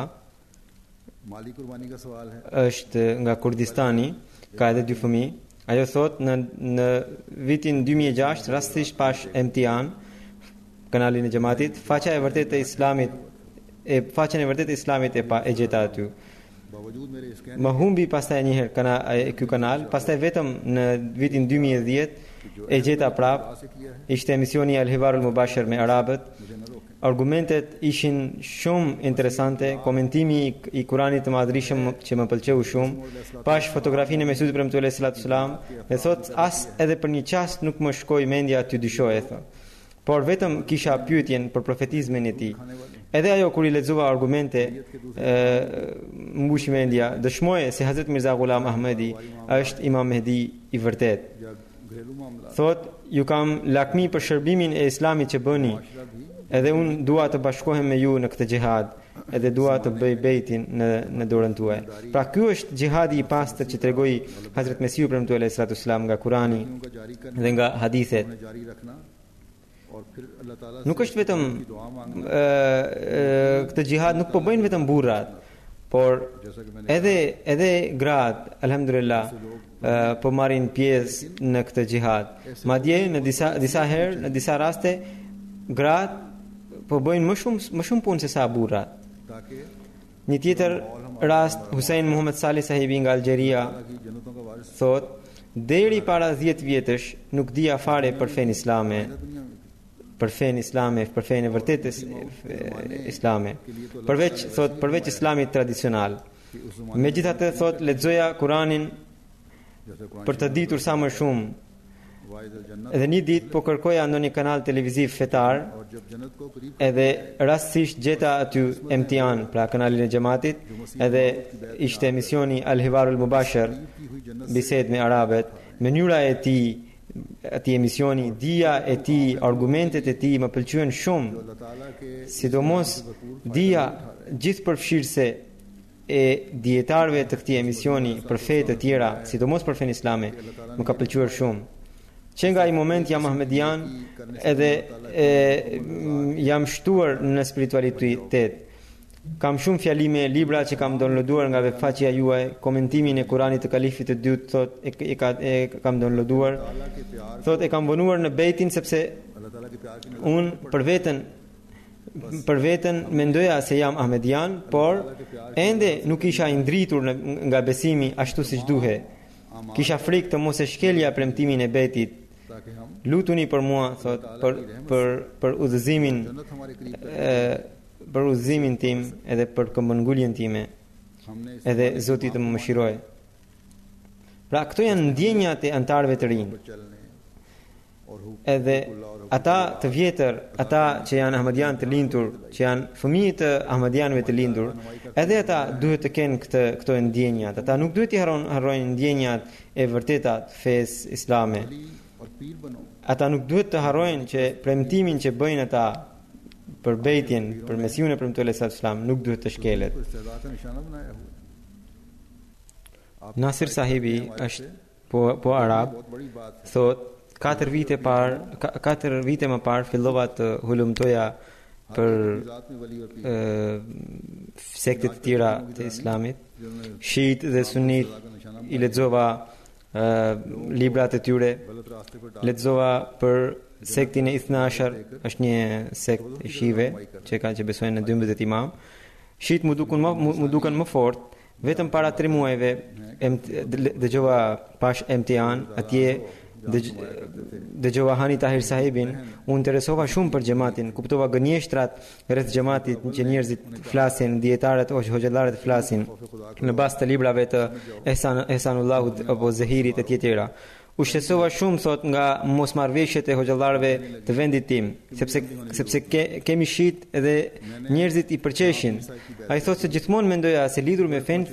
माली कुर्बानी का सवाल है është nga Kurdistani, ka edhe dy fëmijë. Ajo thot në në vitin dy mijë e gjashtë rastisht pash Emtian, kanalin e xhamatit, faqja e vërtetë e Islamit e faqen e vërtetë e Islamit e pa e gjeta aty. बावजूद मेरे scan Më humbi pastaj një herë kana ky kanal, pastaj vetëm në vitin dy mijë e dhjetë e gjeta prap. से किया है Ishte emisioni Al Hiwarul Mubashir me arabët. मुझे न रोके Argumentet ishin shumë interesante, komentimi i, i Kuranit të Madhrishëm që më pëlqeu shumë. Pash fotografinë e Mesudit premtuar alayhi salatu sallam, dhe thot as edhe për një çast nuk më shkoi mendja aty dyshoje thot. Por vetëm kisha pyetjen për profetizmin e tij. Edhe ajo kur i lexova argumente, ë mbushi mendja, dëshmoje se Hazrat Mirza Ghulam Ahmedi është Imam Mehdi i vërtet. या घरेलू मामला Thot, ju kam lakmi për shërbimin e Islamit që bëni. Edhe unë dua të bashkohem me ju në këtë xhihad, edhe dua të bëj bejtin në në dorën tuaj. Pra ky është xhihadi i pastër që tregoi Hazrat Mesiu premtuar alayhi salatu sallam nga Kurani उनका जारी करना dhe nga hadithet. उन्हें जारी रखना और फिर अल्लाह ताला Nuk është vetëm की दुआ मांगना ë ë, këtë xhihad nuk po bëjnë vetëm burrat, por जैसा कि मैंने edhe edhe gratë, alhamdulillah, ë, po marrin pjesë në këtë xhihad. Madje në disa disa herë, në disa raste, gratë po bëjnë më shumë më shumë punë se sa burrat. ताकि Një tjetër rast, Hussein Muhammad Salih Sahibi nga Algjeria की जन्नतों का वारिस thot, deri para dhjetë vjetësh nuk dija fare për fen islame, दुनिया में për fen islame, për fen e vërtetës e, islame. Përveç thot, përveç islamit tradicional. कि उस जमाने Megjithatë thot, lexoja Kuranin जैसे Quran për të ditur sa më shumë. वाइद अल जन्नत Edhe një ditë po kërkoja ndonjë kanal televiziv fetar, और जब जन्नत को करीब edhe rastësisht gjeta aty Emtian, pra kanalin e xhamatit, edhe ishte emisioni Al Hiwarul Mubashir, की हुई जन्नत bisedë me arabët, mënyra e tij, atij emisioni, dia e tij, argumentet e tij më pëlqyen shumë, अल्लाह ताला के sidomos dia gjithëpërfshirëse e dietarëve të këtij emisioni për fe të tjera, sidomos për fen islame, më ka pëlqyer shumë. Që nga i moment jam Ahmedian edhe e, m, jam shtuar në spiritualitet. Kam shumë fjalime, libra që kam downloaduar nga webfaqja juaj, komentimin e Kuranit të kalifit të dytë thot e, e, ka, e kam downloaduar. ताला के प्यार Thot e kam vonuar në bejtin sepse अल्लाह ताला के प्यार की un për veten për veten mendoja se jam Ahmedian, por ende nuk isha i ndritur në, nga besimi ashtu siç duhet. Kisha frikë të mos e shkelja premtimin e bejtit. ताकि हम Lutuni për mua, thot, për për për udhëzimin जन्नत हमारे करीब e, për udhëzimin tim edhe për këmbënguljen time, हमने इस edhe Zoti të më mëshiroj. Pra këto janë ndjenjat e antarëve të rinj. पर चलने और हु Edhe ata të vjetër, ata që janë Ahmadian të lindur, që janë fëmijë të Ahmadianëve të lindur, edhe ata duhet të kenë këtë këto ndjenjat. Ata nuk duhet të harrojnë harrojnë ndjenjat e vërteta të fesë islame. और पीर बनो Ata nuk duhet të harrojnë që premtimin që bëjnë ata për bejtjen, për Mesiun e premtuar sallallahu alaihi wasallam nuk duhet të shkelet. को इस्तेदा का निशाना बनाया हुआ Nasir Sahibi është po po arab, बहुत बड़ी बात है thot katër vite par ka- katër vite më parë fillova të hulumtoja për ज़ात में वली और पीर ë sekte të tjera të islamit, shiit dhe sunit, i lexova ë librat e tyre, गलत रास्ते पर lexova për sektin e Ithna Ashar, është një sekt e shive që ka që besojnë në dymbëdhjetë imam. Shiit mu dukun më mu, mu duken më fort. Vetëm para tre muajve em dëgjova pash Emtian atje dëgj- dëgjova Hani Tahir Sahibin, u interesova shumë për xhamatin, kuptova gënjeshtrat rreth xhamatit që njerëzit flasin, dietarët ose hoxhallarët flasin në bazë të librave të Ehsan Ehsanullahut apo Zahirit e tjetera. U shqetësova shumë thot nga mosmarrveshjet e hoxhallarëve të vendit tim, sepse sepse ke, kemi shit edhe njerëzit i përqeshin. Ai thotë se gjithmonë mendoja se lidhur me fen e,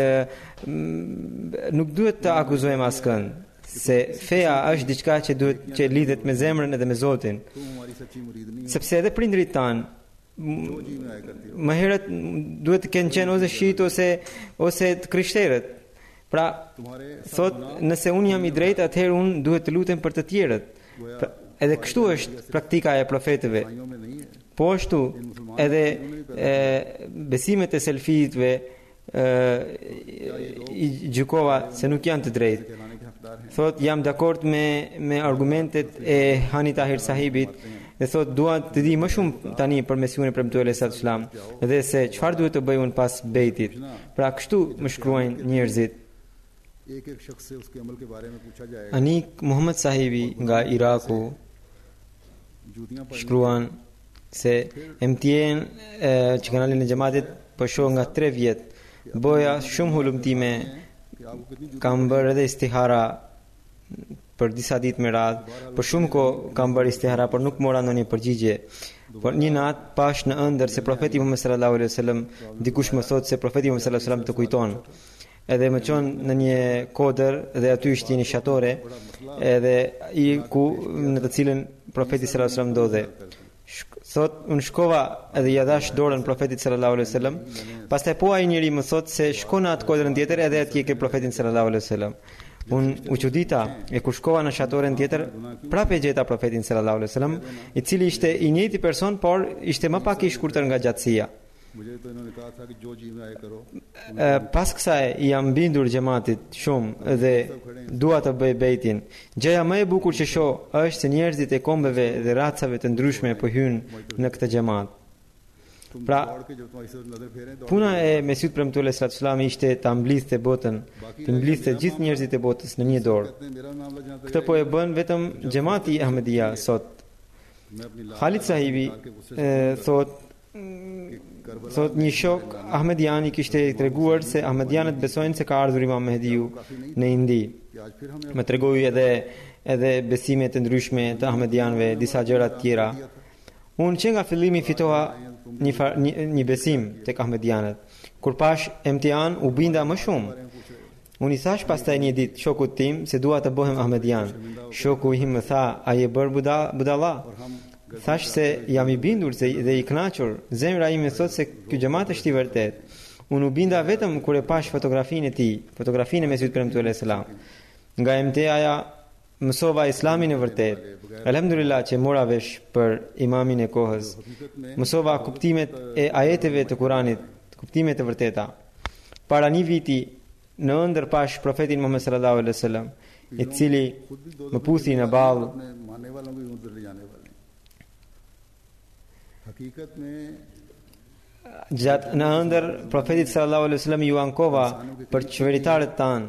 m, nuk duhet të akuzojmë askënd, se feja është diçka që duhet që lidhet me zemrën edhe me Zotin, तुम हमारी सच्ची मुरीद नहीं sepse edhe prindrit tan जी में आया करती हो më herët duhet të kenë qenë ose shit ose ose të krishterët. Pra, तुम्हारे thot, nëse unë jam i drejtë, atëherë unë duhet të lutem për të tjerët. Pra, edhe kështu është praktika e profetëve. Po ashtu edhe e, besimet e selfitëve i gjykova se nuk janë të drejtë. Thot jam dakord me me argumentet e Hani Tahir sahibit dhe thot dua të di më shumë tani për Mesiunin e premtuar sallallahu alaihi wasallam dhe se çfarë duhet të bëj unë pas bejtit. Pra kështu më shkruajnë njerëzit. Anik Muhammad sahibi nga Iraku shkruan se M T N që kanalin e xhamatit po shoh nga tre vjet boja shumë hulumtime, kam bërë edhe istihara për disa ditë me radhë, për shumë kohë kam bërë istihara, por nuk mora ndonjë përgjigje. Por një natë pash në ëndër se profeti Muhammed sallallahu alaihi wasallam, dikush më thotë se profeti Muhammed sallallahu alaihi wasallam të kujton. Edhe më çon në një kodër dhe aty ishte një shatore, edhe i ku në të cilën profeti sallallahu alaihi wasallam ndodhe. Thot unë shkova edhe ja dash dorën profetit sallallahu alaihi wasallam. Pastaj po ai njeri më thot se shko në atë kodrën tjetër edhe atje ke profetin sallallahu alaihi wasallam. Unë u çudita e kur shkova në shatoren tjetër, prapë gjeta profetin sallallahu alaihi wasallam, i cili ishte i njëjti person, por ishte më pak i shkurtër nga gjatësia. Pas kësaj jam bindur xhamatit shumë dhe dua të bëj bejtin. Gjëja më e bukur që shoh është se njerëzit e kombeve dhe racave të ndryshme po hyjnë në këtë xhamat. Pra, puna e Mesiut premtuar sallallahu alaihi wasallam ishte ta mblidhte botën, të mblidhte gjithë njerëzit e botës në një dorë. Këtë po e bën vetëm xhamati Ahmedia sot. Khalid sahibi thot thot një shok Ahmedian i kishte treguar se Ahmedianët besojnë se ka ardhur Imam Mehdiu në Indi. Më tregoi edhe edhe besime të ndryshme të Ahmedianëve, disa gjëra të tjera. Unë që nga fillimi fitoha një, far, një, një besim tek Ahmedianët. Kur pash M T N u binda më shumë. Unë i thash pastaj një ditë shokut tim se dua të bëhem Ahmedian. Shoku im më tha, a je bër budalla? Thash se jam i bindur se dhe i kënaqur. Zemra ime thot se ky xhamat është i vërtet. Unë u binda vetëm kur e pash fotografinë e tij, fotografinë e Mesiut premtuar selam. Nga M T A-ja mësova islamin e vërtet. Alhamdulillah që mora vesh për imamin e kohës. Mësova kuptimet e ajeteve të Kuranit, kuptimet e vërteta. Para një viti në ëndër pash profetin Muhammed sallallahu alaihi wasallam, i cili më puthi në ballë. Gjatë në ëndër profetit sallallahu alaihi wasallam ju ankova për qeveritarët tanë.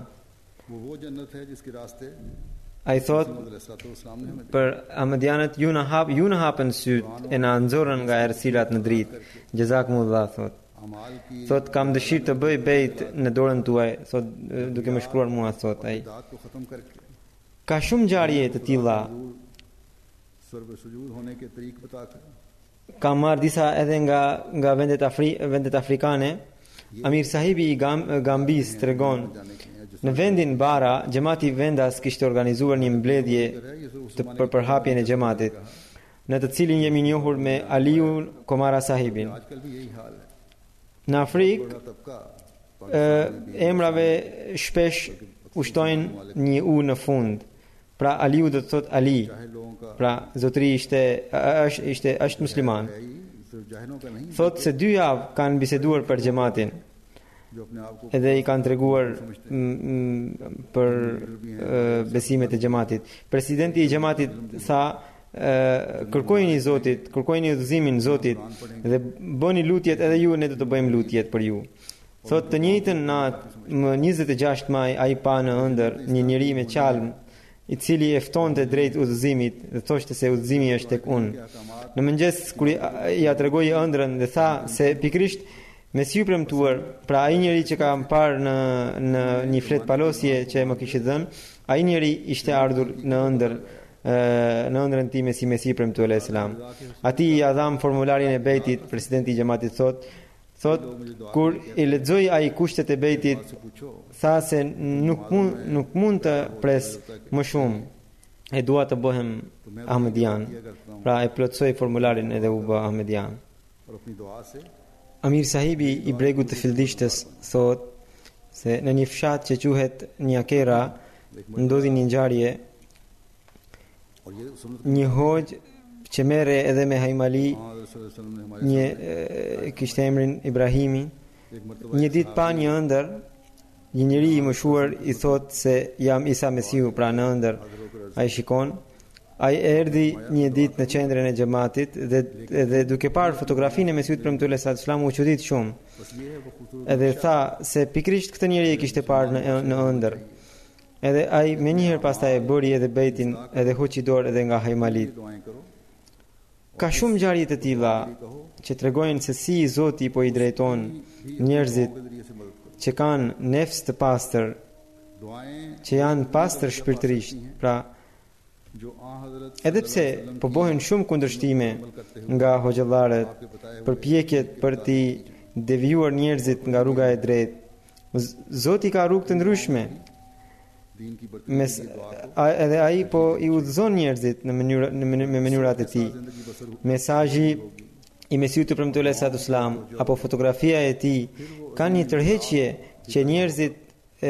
Ai thot për Ahmedianët ju na hap ju na hapën syt e na nxorën nga errësirat në dritë. Jazakumullah thot. Thot kam dëshirë të bëj bejt në dorën tuaj, thot duke më shkruar mua thot ai. Ka shumë ngjarje të tilla. Kam marrë disa edhe nga nga vendet afri, vendet afrikane. Amir sahibi i Gam, Gambis tregon në vendin Bara, xhamati vendas kishte organizuar një mbledhje të për përhapjen e xhamatit, në të cilin jemi njohur me Aliu Komara sahibin. Në Afrikë emrave shpesh ushtojnë një u në fund. Pra Aliu do të thot Ali. Pra zotëri ishte është ishte është musliman. Thot se dy javë kanë biseduar për xhamatin. Edhe i kanë treguar për uh, besimet e xhamatit. Presidenti i xhamatit tha uh, kërkojini Zotit, kërkojini udhëzimin Zotit dhe bëni lutjet edhe ju, ne do të bëjmë lutjet për ju. Thot të njëjtën natë, më njëzet e gjashtë maj, ai pa në ëndër një njeri me qalm, i cili e ftonte drejt udhëzimit dhe thoshte se udhëzimi është tek unë. Në mëngjes kur ja tregoi ëndrën dhe tha se pikrisht Mesiu premtuar, pra ai njeri që kam parë në në një flet palosje që më kishte dhënë, ai njeri ishte ardhur në ëndër në ëndrën time si Mesiu premtuar alayhis salam. Ati i dham formularin e bejtit, presidenti i xhamatit thot, thot kur i lexoi ai kushtet e bejtit, tha se nuk mund nuk mund të pres më shumë. E dua të bëhem Ahmedian. Pra e plotsoi formularin edhe u bë Ahmedian. Amir sahibi i bregut të Fildishtës thot se në një fshat që quhet Njakera ndodhi një ngjarje और ये सुन्नत një hoxh që merre edhe me Hajmali, हाँ, हज़रत सल्लल्लाहु अलैहि वसल्लम ने हमारे një e, kishte emrin Ibrahimi. एक मर्तबा Një ditë pa një ëndër, një njeri i mëshuar i thot se jam Isa Mesiu, pra në ëndër. Ai shikon, ai erdhi një ditë në qendrën e xhamatit dhe edhe duke parë fotografinë e Mesiut premtuar sallallahu alaihi wasallam u çudit shumë. बस ये है वो खूबसूरत Edhe tha se pikrisht këtë njeri e kishte parë në në ëndër. Edhe ai më njëherë pastaj e bëri edhe bejtin edhe hoqi dorë edhe nga Hajmalit. दुआएं करो Ka shumë ngjarje të tilla që tregojnë se si Zoti po i drejton njerëzit के जरिए से मदद करो që kanë nefs të pastër, दुआएं që janë pastër shpirtërisht. Pra, जो आ हजरत edhe pse po bëhen shumë kundërshtime nga hoxhallarët, përpjekjet për t'i devijuar njerëzit nga rruga e drejtë, Z- Zoti ka rrugë të ndryshme. दीन की बरकत Mes, a- edhe ai po i udhëzon njerëzit në mënyra në mëny- me mënyrat e tij. जिंदगी बसर Mesazhi i Mesiut të premtuar sallallahu alaihi wasallam apo fotografia e tij kanë një tërheqje që njerëzit e,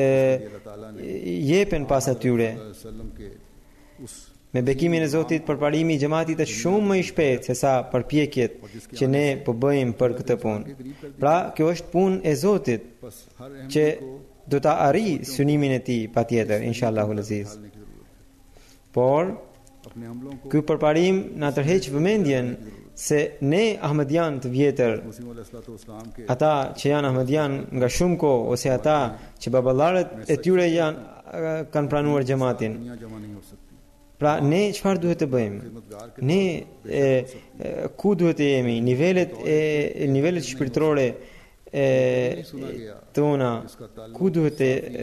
jepen pas atyre. वसल्लम के उस Me bekimin e Zotit, përparimi i xhamatit është shumë më i shpejtë se sa përpjekjet që ne po bëjmë për këtë punë. Pra, kjo është punë e Zotit बस हर अहम që do ta arrijë synimin e tij patjetër, inshallah aziz. डालने की जरूरत Por है अपने हमलों को ky përparim na tërheq vëmendjen se ne Ahmedian të vjetër, मुस्लिम अलैहिस्सलाम के ata që janë Ahmedian nga shumë kohë ose ata që baballarët e tyre janë kanë pranuar xhamatin. दुनिया जमा नहीं हो सकती Pra ne çfarë duhet të bëjmë? खिदमतगार के Ne e, e, ku duhet të jemi? Nivelet e nivelet shpirtërore e tona ku duhet të e,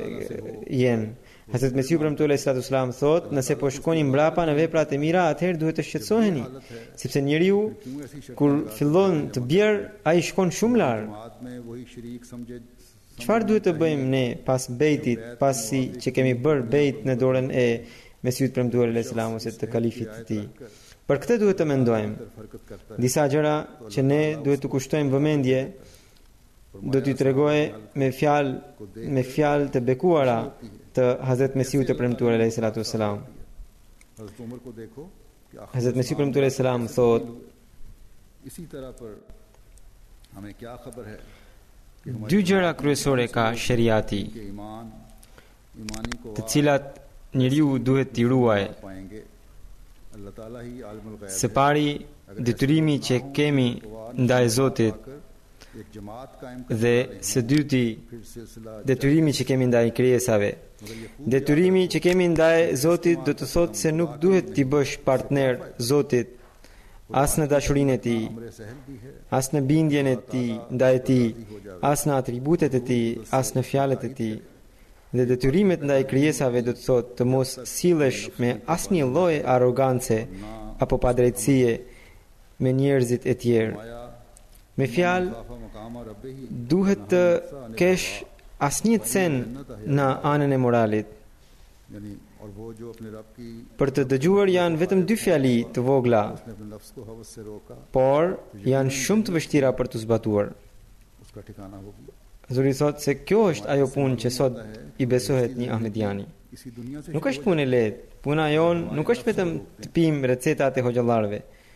jenë? Hazrat Mesiu premtuar sallallahu alaihi wasallam thot, nëse po shkoni mbrapa në veprat e mira, atëherë duhet të shqetësoheni, sepse njeriu क्यों ऐसी शक्ल kur fillon të bjerë, ai shkon shumë larg. जमात में वही शरीक समझे Çfarë duhet të bëjmë ne pas bejtit, pasi që kemi bërë bejt në dorën e Mesiut premtuar sallallahu alaihi wasallam ose të kalifit të tij? Për këtë duhet të mendojmë. हरकत करता Disa gjëra që ne duhet të kushtojmë vëmendje, do t'i tregoj me fjalë me fjalë të bekuara të Hazrat Mesiut të premtuar alayhi salatu wasalam. है हज़रत उमर को देखो कि आखिर Hazrat Mesiu premtuar alayhi salam thot, इसी तरह पर हमें क्या खबर है कि dy gjëra kryesore ka sheriati, के ईमान ईमानी को të cilat njeriu duhet t'i ruajë. पाएंगे अल्लाह ताला ही आलिमुल गैब Së pari, detyrimi që kemi ndaj Zotit एक जमात कायम dhe së dyti, फिर सिलसिला detyrimi që kemi ndaj krijesave. Detyrimi që kemi ndaj Zotit do të thotë se nuk duhet t'i bësh partner Zotit as në dashurinë e tij, हमरे सहल भी है as në bindjen e tij ndaj tij, as në atributet e tij, as në fjalët e tij. Dhe detyrimet ndaj krijesave do të thotë të mos sillesh me asnjë lloj arrogance apo padrejtësie me njerëzit e tjerë. Me fjalë, खाफा मकाम रब्बे ही duhet të kesh asnjë cen në anën e moralit. यानी और वो जो अपने रब की Për të dëgjuar janë vetëm dy fjali të vogla, उसने अपने नफ्स को हवस से रोका por janë shumë të vështira për të zbatuar. उसका ठिकाना होगी Zoti thot se kjo është ajo punë që sot i besohet një Ahmediani. इसी दुनिया से Nuk është punë e lehtë. Puna jon nuk është vetëm të pim recetat e hoxhallarëve,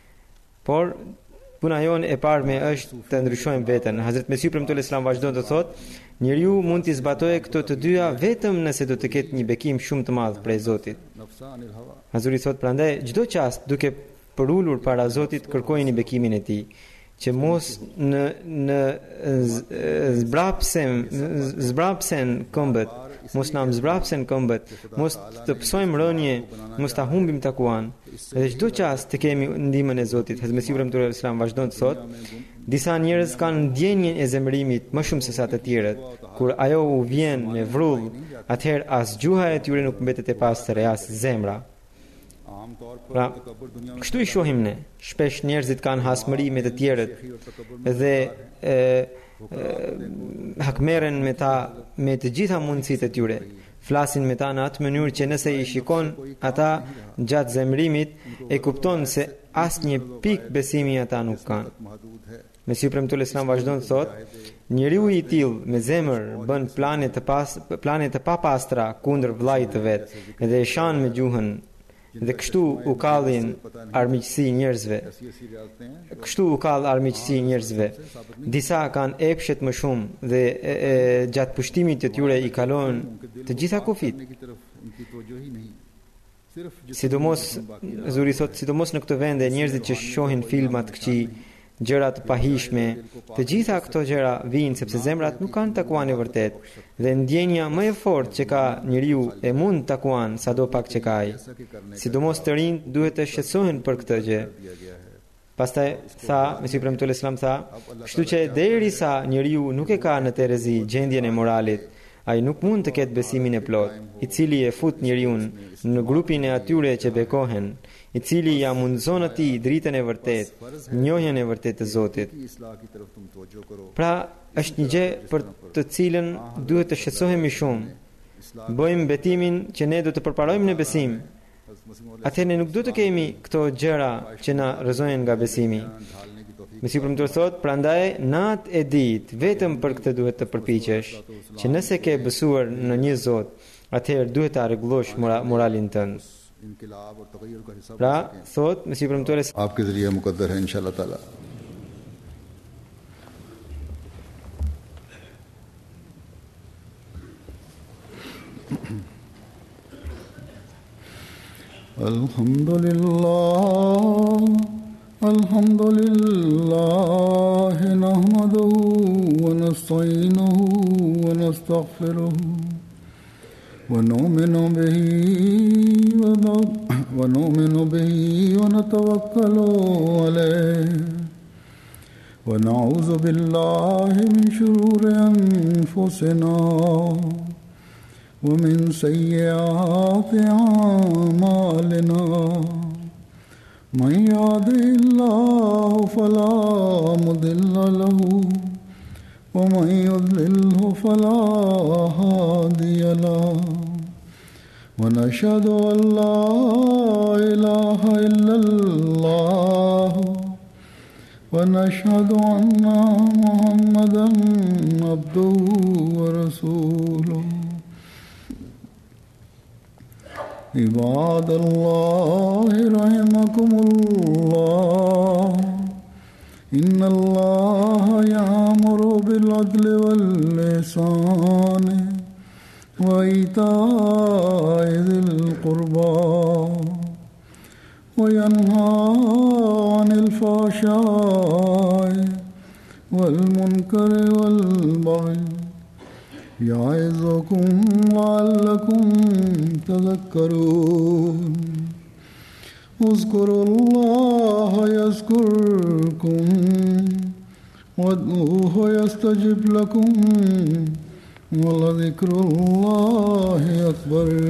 por puna jon e parme është të ndryshojmë veten. Hazrat Mesiu premtuar Islam vazhdon të thotë, njeriu mund të zbatojë këto të dyja vetëm nëse do të ketë një bekim shumë të madh prej Zotit. नफ्सा अनिल हवा Hazuri thot prandaj çdo çast duke përulur para Zotit kërkojini bekimin e tij, që mos në në z- zbrapsem zbrapsen këmbët, mos na zbrapsen këmbët, mos të psojmë rënje, mos ta humbim takuan. Edhe çdo çast të kemi ndihmën e Zotit. Hazrat Mesiu premtuar Islam vazhdon të thotë, disa njerëz kanë ndjenjen e zemërimit më shumë se sa të tjerët. Kur ajo u vjen me vrull, atëherë as gjuha e tyre nuk mbetet e pastër, e as zemra. आम तौर पर Pra, तकब्बुर दुनिया में kështu i shohim ne. Shpesh njerëzit kanë hasmëri me të tjerët dhe e, e, hakmeren me ta me të gjitha mundësitë e tyre. Flasin me ta në atë mënyrë që nëse i shikon ata gjatë zemrimit, e kupton se asnjë pikë besimi ata nuk kanë. महदूद है Mesiu premtuar Islam vazhdon të thotë, njeriu i tillë me zemër bën plane të pas plane të papastra kundër vllajit të vet dhe e shan me gjuhën dhe kështu u kallin armiqësi njerëzve. Kështu u kall armiqësi njerëzve. Disa kanë epshet më shumë dhe e, e, gjatë pushtimit të tyre i kalojnë të gjitha kufit. Sidomos, Zuri thot, sidomos në këto vende njerëzit që shohin filmat këqij, gjëra të pahishme, të gjitha këto gjëra vijnë sepse zemrat nuk kanë takuan e vërtet dhe ndjenja më e fortë që ka njeriu e mund takuan sadopak që ka ai. Sidomos të rinjt duhet të shqetësohen për këtë gjë. Pastaj tha, Mesihu premtuar Islam tha, kështu që derisa njeriu nuk e ka në terezi gjendjen e moralit, ai nuk mund të ketë besimin e plot, i cili e fut njeriu në grupin e atyre që bekohen, i cili ja mundëson atij dritën e vërtet, njohjen e vërtet të Zotit. Pra, është një gjë për të cilën duhet të shqetësohemi shumë. Bëjmë betimin që ne do të përparojmë në besim. Atëherë ne nuk do të kemi këto gjëra që na rrëzojnë nga besimi. Mesihu premtuar thot, prandaj natë e ditë vetëm për këtë duhet të përpiqesh, që nëse ke besuar në një Zot, atëherë duhet ta rregullosh mora, moralin tënd. Pra, thot Mesihu premtuar आपके जरिए मुकद्दर है इंशाअल्लाह ताला. अल्हम्दुलिल्लाह अल्हम्दुलिल्लाह नहमदुहु व नस्तईनुहु व नस्तगफिरुहु व नुमिनु बिही व नुमिनु बिही व नतवक्कलु अलैहि व नऊज़ु बिल्लाहि मिन शुरूरि अनफुसिना ومن سيئات أعمالنا من يهده الله فلا مضل له ومن يضلله فلا هادي له ونشهد أن لا إله إلا الله ونشهد أن محمدا عبده ورسوله عباد الله رحمكم الله إن الله يأمر بالعدل والإحسان وإيتاء ذي القربى وينهى عن الفحشاء والمنكر والبغي يعظكم لعلكم تذكرون اذكروا الله يذكركم وادعوه يستجب لكم ولذكر الله أكبر.